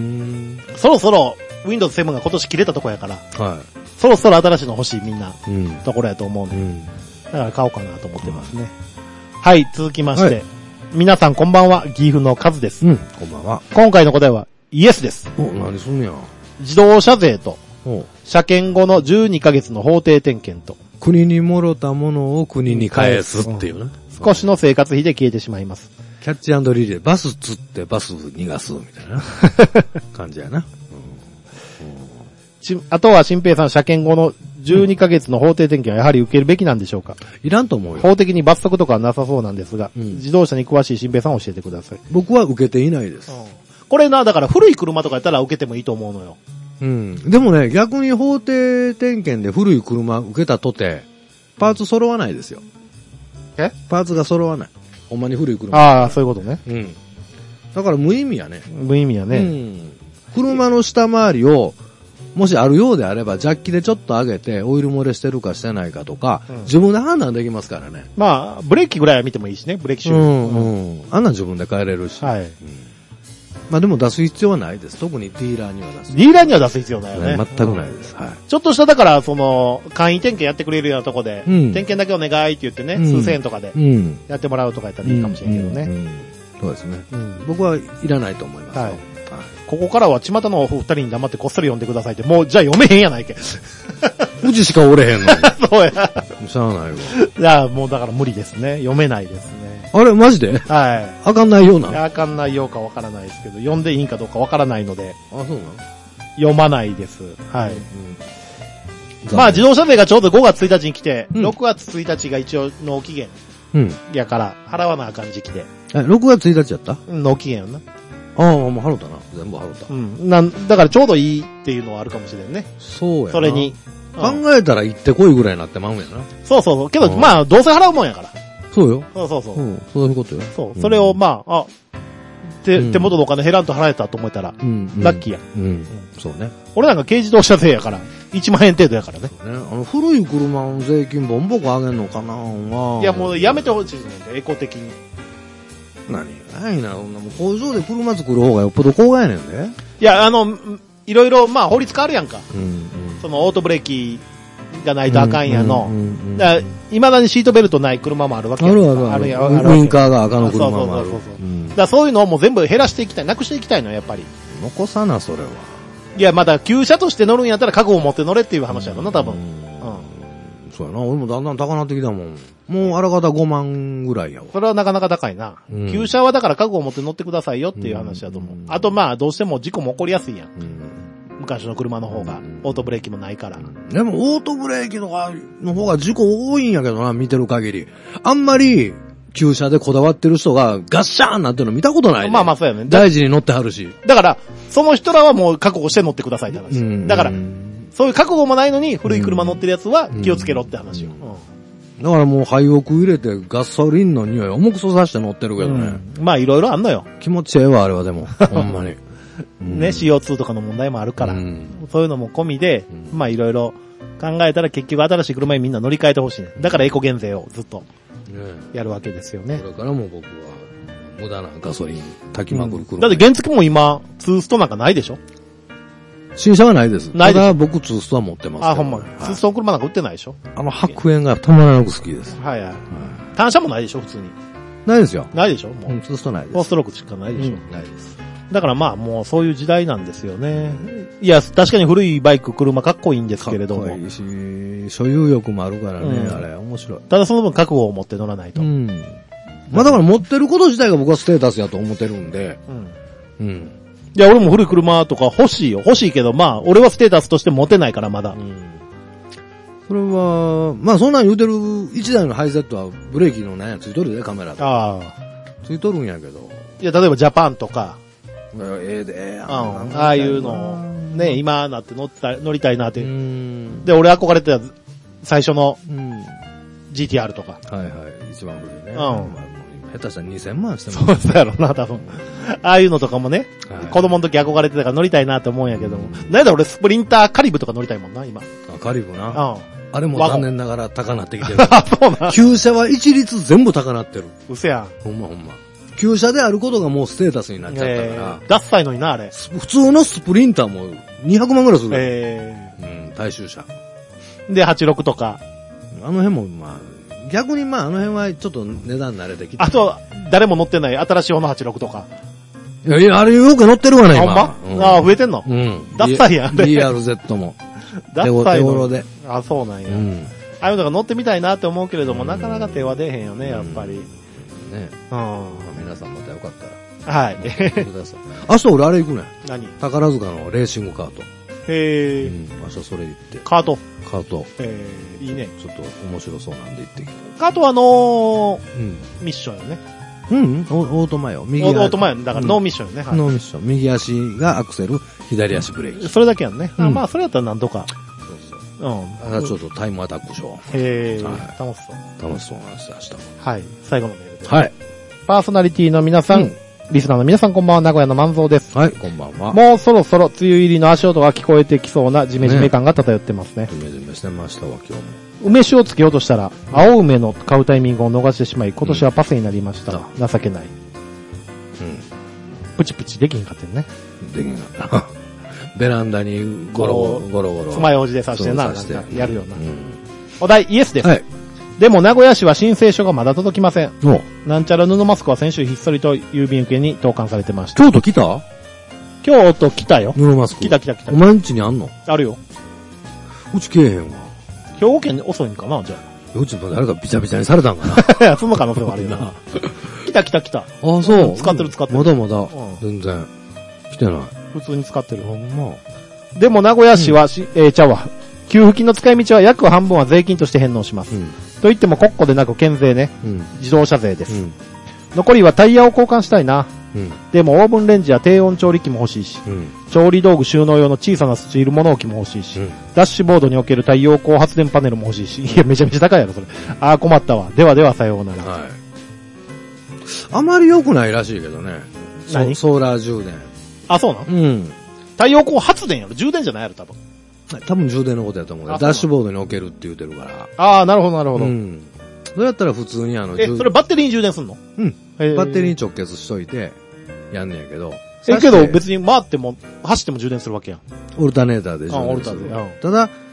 そろそろ、ウィンドウズセブン が今年切れたとこやから。はい。そろそろ新しいの欲しいみんな。うん。ところやと思うんで。うん。だから買おうかなと思ってますね。はい。続きまして。はい、皆さんこんばんは。岐阜のカズです。 うん。こんばんは。 今回の答えは、イエスです。 お、何すんねや。 自動車税と、車検後のじゅうにかげつの法定点検と、 国に戻ったものを国に返すっていうね。うん、 少しの生活費で消えてしまいます。 キャッチ&リレー、バス釣ってバス逃がすみたいな感じやな。うんうん、あとは新平さん、車検後のじゅうにかげつの法定点検はやはり受けるべきなんでしょうか？ いらんと思うよ。 法的に罰則とかはなさそうなんですが、うん、自動車に詳しい新平さんを教えてください。 僕は受けていないです。うん、 これな、だから古い車とかやったら受けてもいいと思うのよ。 うん。でもね、逆に法定点検で古い車受けたとて、パーツ揃わないですよ。 え？ パーツが揃わない。ほんまに古い車。 ああ、そういうことね。 うん。だから無意味やね。 無意味やね。うん。 車の下回りを、もしあるようであれば、ジャッキでちょっと上げて、オイル漏れしてるかしてないかとか、うん、自分で判断できますからね。 まあ、ブレーキぐらいは見てもいいしね、ブレーキシュー。 うん、うん。あんなん自分で変えれるし。はい。うん、まあでも出す必要はないです。特にディーラーには出す。 ディーラーには出す必要ないよね。 全くないです。はい。 ちょっとしただから、その、簡易点検やってくれるようなとこで、うん、点検だけお願いって言ってね、うん、数千円とかで、やってもらうとかやったらいいかもしれんけどね。うんうんうん、 そうですね、うん。僕はいらないと思います。はい。 ここからは巷のお二人に黙ってこっそり読んでくださいって、もうじゃあ読めへんやないけ。 うちしかおれへんの。 そうや。 しゃあないわ。 いや、もうだから無理ですね。読めないですね。 あれ、マジで？ はい。 あかんないような。 あかんないようかわからないですけど、読んでいいんかどうかわからないので。 あ、そうなの？ 読まないです。はい。うん、まあ、自動車税がちょうどごがつついたちに来て、うん、ろくがつついたちが一応納期限。うん。やから、払わなあかん時期で。 え、ろくがつついたちやった？ 納期限やんな。 ああ、もう払うたな。全部払うた。 うん。なん、だからちょうどいいっていうのはあるかもしれんね。 そうやな。 それに。 考えたら行ってこいぐらいになってまうんやな。 そうそうそう。けど、まあ、どうせ払うもんやから。 そうよ。 そうそうそう。うん、 そういうことよ。 そう。それを、まあ、あ、手、うん、手元のお金減らんと払えたと思えたら、うん、ラッキーや。うん。うん、 そうね。 俺なんか軽自動車税やから、いちまんえん程度やからね。 そうね。あの、古い車の税金ボンボコ上げんのかなぁ。 いや、もうやめてほしいねんで、エコ的に。 何ないな、もう工場で車作る方がよっぽど高額やねんで。 いや、あの、いろいろ、まあ、法律変わるやんか。うんうん、その、オートブレーキがないとあかんやの。だから未だにシートベルトない車もあるわけやあるあるある。あるウインカーが赤の車もある。そうそうそうそう。うん、 だからそういうのをもう全部減らしていきたい、なくしていきたいのやっぱり。 残さな、それは。 いや、まだ旧車として乗るんやったら覚悟を持って乗れっていう話やろな、多分。うん。 そうやな、俺もだんだん高なってきたもん。もうあらかたごまんぐらいやわ。 それはなかなか高いな。うん、旧車はだから覚悟を持って乗ってくださいよっていう話だと思う。うん、あとまあ、どうしても事故も起こりやすいやん。うん、昔の車の方が、オートブレーキもないから。 でも、オートブレーキとかの方が事故多いんやけどな、見てる限り。あんまり、旧車でこだわってる人がガッシャーンなんての見たことない、ね。 まあまあそうやね。 大事に乗ってはるし。 だから、その人らはもう覚悟して乗ってくださいって話。うん、だから、そういう覚悟もないのに古い車乗ってるやつは気をつけろって話よ。 うん、だからもう廃屋入れてガソリンの匂い重くそさして乗ってるけどね。 うん、まあいろいろあんのよ。 気持ちええわ、あれはでも。ほんまに。 ね、シーオーツー とかの問題もあるから、うん、そういうのも込みで、うん、まあいろいろ考えたら結局新しい車にみんな乗り換えてほしいね。だからエコ減税をずっとやるわけですよね。 これからも僕は無駄なガソリン炊きまくる車、うん、 だって原付も今ツーストなんかないでしょ。 新車はないです。 ないでしょ。 ただ僕ツーストは持ってます。 あ、ほんまに、はい。ツーストの車なんか売ってないでしょ。 あの白煙がたまらなく好きです。 はいはい。はい、単車もないでしょ、普通に。 ないですよ。 ないでしょ、もう。 うん、ツーストないです。 フォーストロークしかないでしょ。 うん、ないです。 だからまあもうそういう時代なんですよね。いや、確かに古いバイク、車かっこいいんですけれども。かっこいいし、所有欲もあるからね、うん、あれ、面白い。 ただその分覚悟を持って乗らないと。うん。 まあだから持ってること自体が僕はステータスやと思ってるんで。うん。うん。 いや、俺も古い車とか欲しいよ。欲しいけど、まあ、俺はステータスとして持てないからまだ。うん。 それは、まあそんなん言うてるいちだいのハイゼットはブレーキのなんやついとるで、カメラで。ああ。ついとるんやけど。 いや、例えばジャパンとか。 ええで、ええやん。 ああいうの、ね、今なって乗った乗りたいなって。で、俺憧れてた最初の ジーティーアール とか。 はいはい、一番古いね。うん。下手したらにせんまんしてます。そうやろな、多分。ああいうのとかもね、はい、子供の時憧れてたから乗りたいなって思うんやけども。なんだ俺スプリンターカリブとか乗りたいもんな、今。 あ、カリブな。うん。あれも残念ながら高なってきてる。 あ、そうな。 旧車は一律全部高なってる。 うせやん。 ほんまほんま。旧車であることがもうステータスになっちゃったから。えー、ダッサいのにな、あれ。 普通のスプリンターもにひゃくまんぐらいする。えー、うん、大衆車。 で、はちじゅうろくとか。 あの辺も、まあ、逆にまあ、あの辺はちょっと値段慣れてきて。 あと、誰も乗ってない新しい方のはちじゅうろくとか。 いや、いや、あれよく乗ってるわね、今。 ほんま、うん、ああ、増えてんのうん。ダッサいやん。 ビーアールゼット も。 ダッサいの。 手頃で。 あ、そうなんや。うん。ああいうのが乗ってみたいなって思うけれども、うん、なかなか手は出へんよね、やっぱり。ね。うん。 皆さんまたよかったら。 はい。 明日俺あれ行くね。 何？ 宝塚のレーシングカート。 へー。 うん。明日それ行って。 カート。 カート。 へー。いいね。 ちょっと面白そうなんで行ってきて。 カートはあのー、うん、ミッションよね。 うん、オートマよ。 右足。オートマよ。だからノーミッションよね。 はい、ノーミッション。右足がアクセル、左足ブレーキ。 それだけやんね。うん、まあ、それやったらなんとか。 そうそう。うん。あ、ちょっとタイムアタックしよう。 へー。はい、楽しそう。楽しそうなんですよ、明日。 はい。最後のメールです。 はい。 パーソナリティの皆さん、うん、リスナーの皆さんこんばんは、名古屋の万蔵です。 はい、こんばんは。 もうそろそろ梅雨入りの足音が聞こえてきそうなジメジメ感が漂ってますね。 ジメジメしてましたわ、今日も。 梅酒をつけようとしたら、青梅の買うタイミングを逃してしまい、今年はパスになりました。うん、情けない。うん。プチプチできんかってんね。 できんかった。ベランダにゴロゴロ、ゴロゴロ。 爪楊枝で刺してな、なんかやるような。うん、お題、イエスです。はい。でも名古屋市は申請書がまだ届きません。なんちゃら布マスクは先週ひっそりと郵便受けに投函されてました。 京都来た？ 京都来たよ。 布マスク。 来た来た来た。 お前んちにあんの？ あるよ。 うち来えへんわ。 兵庫県遅いんかなじゃあ。うちも誰かビチャビチャにされたんかな。 いや、その可能性はあるよな。来た来た来た。 ああ、そう。 使ってる使ってる。 まだまだ。うん、全然。来てない。 普通に使ってる。 ほんま。 でも名古屋市はし、うん、えー、ちゃうわ。給付金の使い道は約半分は税金として返納します。うん、と言っても国庫でなく県税ね。うん、自動車税です、うん。残りはタイヤを交換したいな。うん、でもオーブンレンジや低温調理器も欲しいし、うん、調理道具収納用の小さなスチール物置も欲しいし、うん、ダッシュボードにおける太陽光発電パネルも欲しいし、いや、めちゃめちゃ高いやろ、それ。ああ、困ったわ。ではでは、さようなら。はい。 あまり良くないらしいけどね。 何？ ソーラー充電。 あ、そうなの？ うん。 太陽光発電やろ？充電じゃないやろ、多分。 多分充電のことやと思うよ。ダッシュボードに置けるって言ってるから。 ああ、なるほど、なるほど。うん。 それやったら普通にあの、 え、それバッテリーに充電すんの？ うん。バッテリーに直結しといて、やんねんやけど。 え、けど別に回っても、走っても充電するわけやん。 オルタネーターで充電する。 あ、オルタで。 ただ、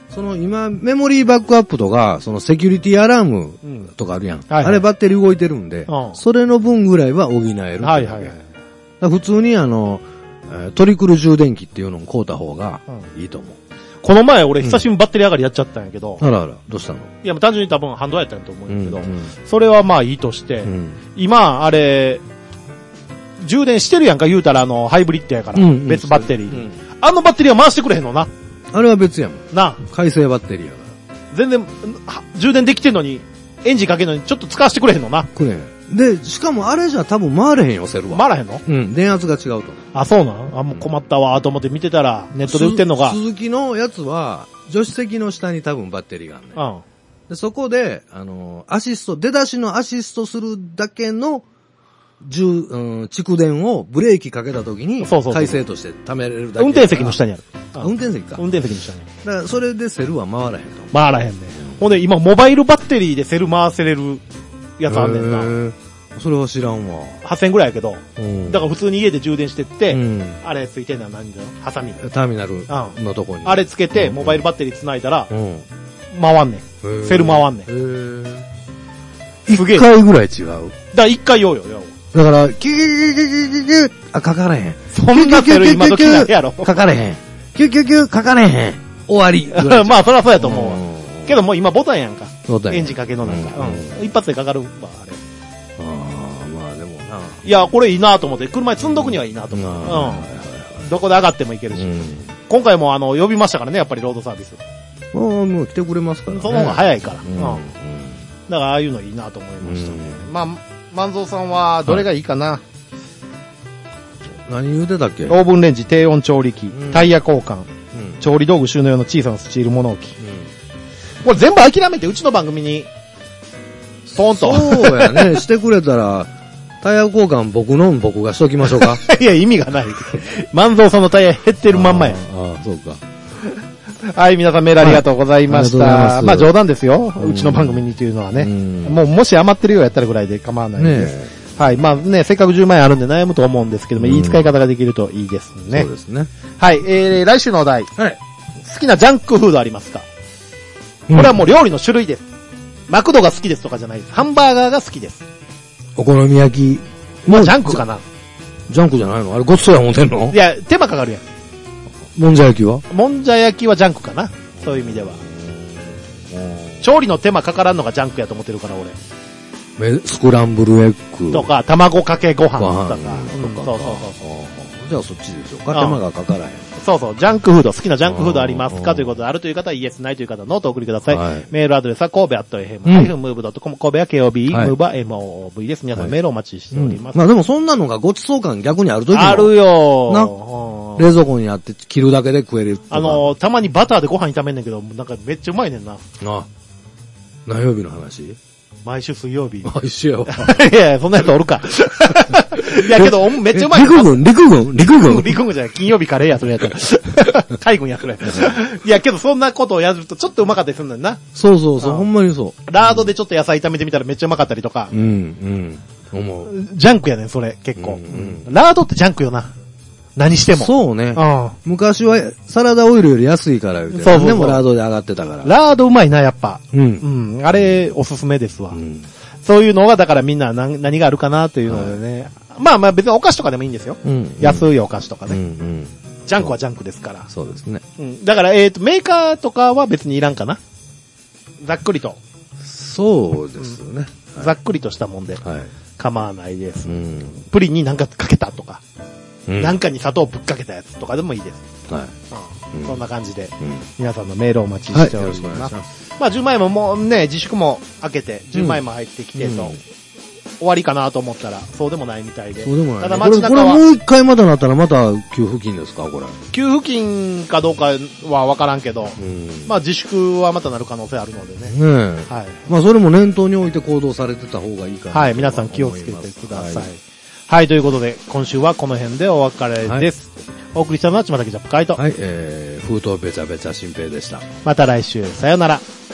その今、メモリーバックアップとか、そのセキュリティアラームとかあるやん。うんはいはい、あれバッテリー動いてるんで、うん、それの分ぐらいは補える。はいはいはい。普通にあの、トリクル充電器っていうのを買うた方がいいと思う。 うん、この前俺久しぶりにバッテリー上がりやっちゃったんやけど。 うん、あらあら、どうしたの？ いや、単純に多分ハンドやったんやと思うんやけど、うんうん、それはまあいいとして、うん、今、あれ、充電してるやんか言うたらあの、ハイブリッドやから、うんうん、別バッテリー、うん。あのバッテリーは回してくれへんのな。 あれは別やもん。 な。 回生バッテリーやから。 全然、充電できてんのに、エンジンかけるのにちょっと使わせてくれへんのな。 くれへん。で、しかもあれじゃ多分回れへんよ、セルは。 回らへんの？ うん、電圧が違うと。 あ、そうなんあ、もう困ったわ、と思って見てたら、ネットで売ってんのが。 鈴木のやつは、助手席の下に多分バッテリーがあるね。うん。で、そこで、あの、アシスト、出だしのアシストするだけの、充、うん、蓄電をブレーキかけた時に、そうそうそう回生として貯めれるだけ。 運転席の下にある。 あ、運転席か。 運転席の下に。 だから、それでセルは回らへんと。 回らへんね。ほんで、今、モバイルバッテリーでセル回せれるやつあんねんな。 それは知らんわ。 はっせんえんぐらいやけど。だから普通に家で充電してって、うん、あれついてんのは何だよハサミ。 ターミナルのとこに。 あれつけて、モバイルバッテリー繋いだら、うん、回んねん。セル回んねん。 すげえ。一回ぐらい違う。だから一回用よ、よ。 だから、キュキュキュキュキュキュあ、かかれへん。 そんなセル今時ないやろ。 かかれへん。キュキュキュかかれへん。終わり。 まあ、そりゃそうやと思うわ。けどもう今ボタンやんか。エンジンかけのなんか。うん。一発でかかるわ、あれ。 ああ、まあでもな。 いや、これいいなと思って、車に積んどくにはいいなと思って。うん。どこで上がってもいけるし。今回もあの、呼びましたからね、やっぱりロードサービス。 ああ、もう来てくれますからね。 その方が早いから。うん。だからああいうのいいなと思いました。まあ、万蔵さんはどれがいいかな。 何言うてたっけ？ オーブンレンジ、低温調理器、タイヤ交換、調理道具収納用の小さなスチール物置。これ全部諦めてうちの番組に、ポンと。 そうやね。してくれたら、タイヤ交換僕の僕がしときましょうか。 いや、意味がない。万蔵さんのタイヤ減ってるまんまや。 ああ、そうか。 はい、皆さんメールありがとうございました。はい、まあ冗談ですよ。うちの番組にというのはね。もうもし余ってるようやったらぐらいで構わないです。ねはい。まあね、せっかくじゅうまん円あるんで悩むと思うんですけども、いい使い方ができるといいですね。 そうですね。 はい。えー、来週のお題。はい。好きなジャンクフードありますか？これはもう料理の種類です。マクドが好きですとかじゃないです。ハンバーガーが好きです。 お好み焼き。 まあジャンクかな。 ジャンクじゃないの？あれごちそうや思てんの？ いや、手間かかるやん。 もんじゃ焼きは？ もんじゃ焼きはジャンクかな。そういう意味では。調理の手間かからんのがジャンクやと思ってるから俺。 スクランブルエッグ。 とか、卵かけご飯とか。うん、そうそうそうそう。 じゃあそっちでしょうか。手間がかからへん。 そうそう。ジャンクフード、好きなジャンクフードありますかということで、あるという方はイエス、ないという方はノートを送りください。はい、メールアドレスは神戸アットエフエムハイフンムーブドットコム、神戸は ケーオービー、ムーブは エムオーブイ です。皆さんメールお待ちしております。 まあでもそんなのがごちそう感逆にあるときもあるよな。冷蔵庫にあって切るだけで食える。 あの、たまにバターでご飯炒めんねんけど、なんかめっちゃうまいねんな。 あ、何曜日の話？ 毎週水曜日。 毎週やわ。 いやいや、そんなやつおるか。いやけど、めっちゃうまい。 陸軍陸軍陸軍陸軍じゃない。金曜日カレーや、それやったら。海軍や、それ。いやけど、そんなことをやるとちょっとうまかったりするんだよな。 そうそうそう、ほんまにそう。 ラードでちょっと野菜炒めてみたらめっちゃうまかったりとか。 うん、うん。思う。 ジャンクやねん、それ、結構。うんうん、ラードってジャンクよな。何しても。 そうね。うん、昔はサラダオイルより安いから言うて。そうそうそう。でもラードで上がってたから。 ラードうまいな、やっぱ。うん。うん。あれ、おすすめですわ。うん、そういうのが、だからみんな何何があるかなというのでね。はい、まあまあ別にお菓子とかでもいいんですよ。うん、安いお菓子とかね。うんうん、ジャンクはジャンクですから。 そうですね。 うん。だから、えっと、メーカーとかは別にいらんかな。ざっくりと。 そうですね。うんはい、 ざっくりとしたもんで。はい。構わないです。うん、プリンに何かかけたとか。なんかに砂糖ぶっかけたやつとかでもいいです。はい。うん、そんな感じで、皆さんのメールをお待ちしております。はい、まあじゅうまん円ももうね、自粛も明けて、じゅうまん円も入ってきてと、うん、終わりかなと思ったら、そうでもないみたいで。 そうでもない、ね。 ただ街中はこれ、これもう一回まだなったらまた給付金ですかこれ。 給付金かどうかはわからんけど、うん、まあ自粛はまたなる可能性あるのでね。ねはい。まあそれも念頭に置いて行動されてた方がいいかな。 はい、皆さん気をつけてください。はいはい、ということで、今週はこの辺でお別れです。はい、お送りしたのは、ちまたきジャップカイト。 はい、えー、封筒べちゃべちゃ新平でした。 また来週、さよなら。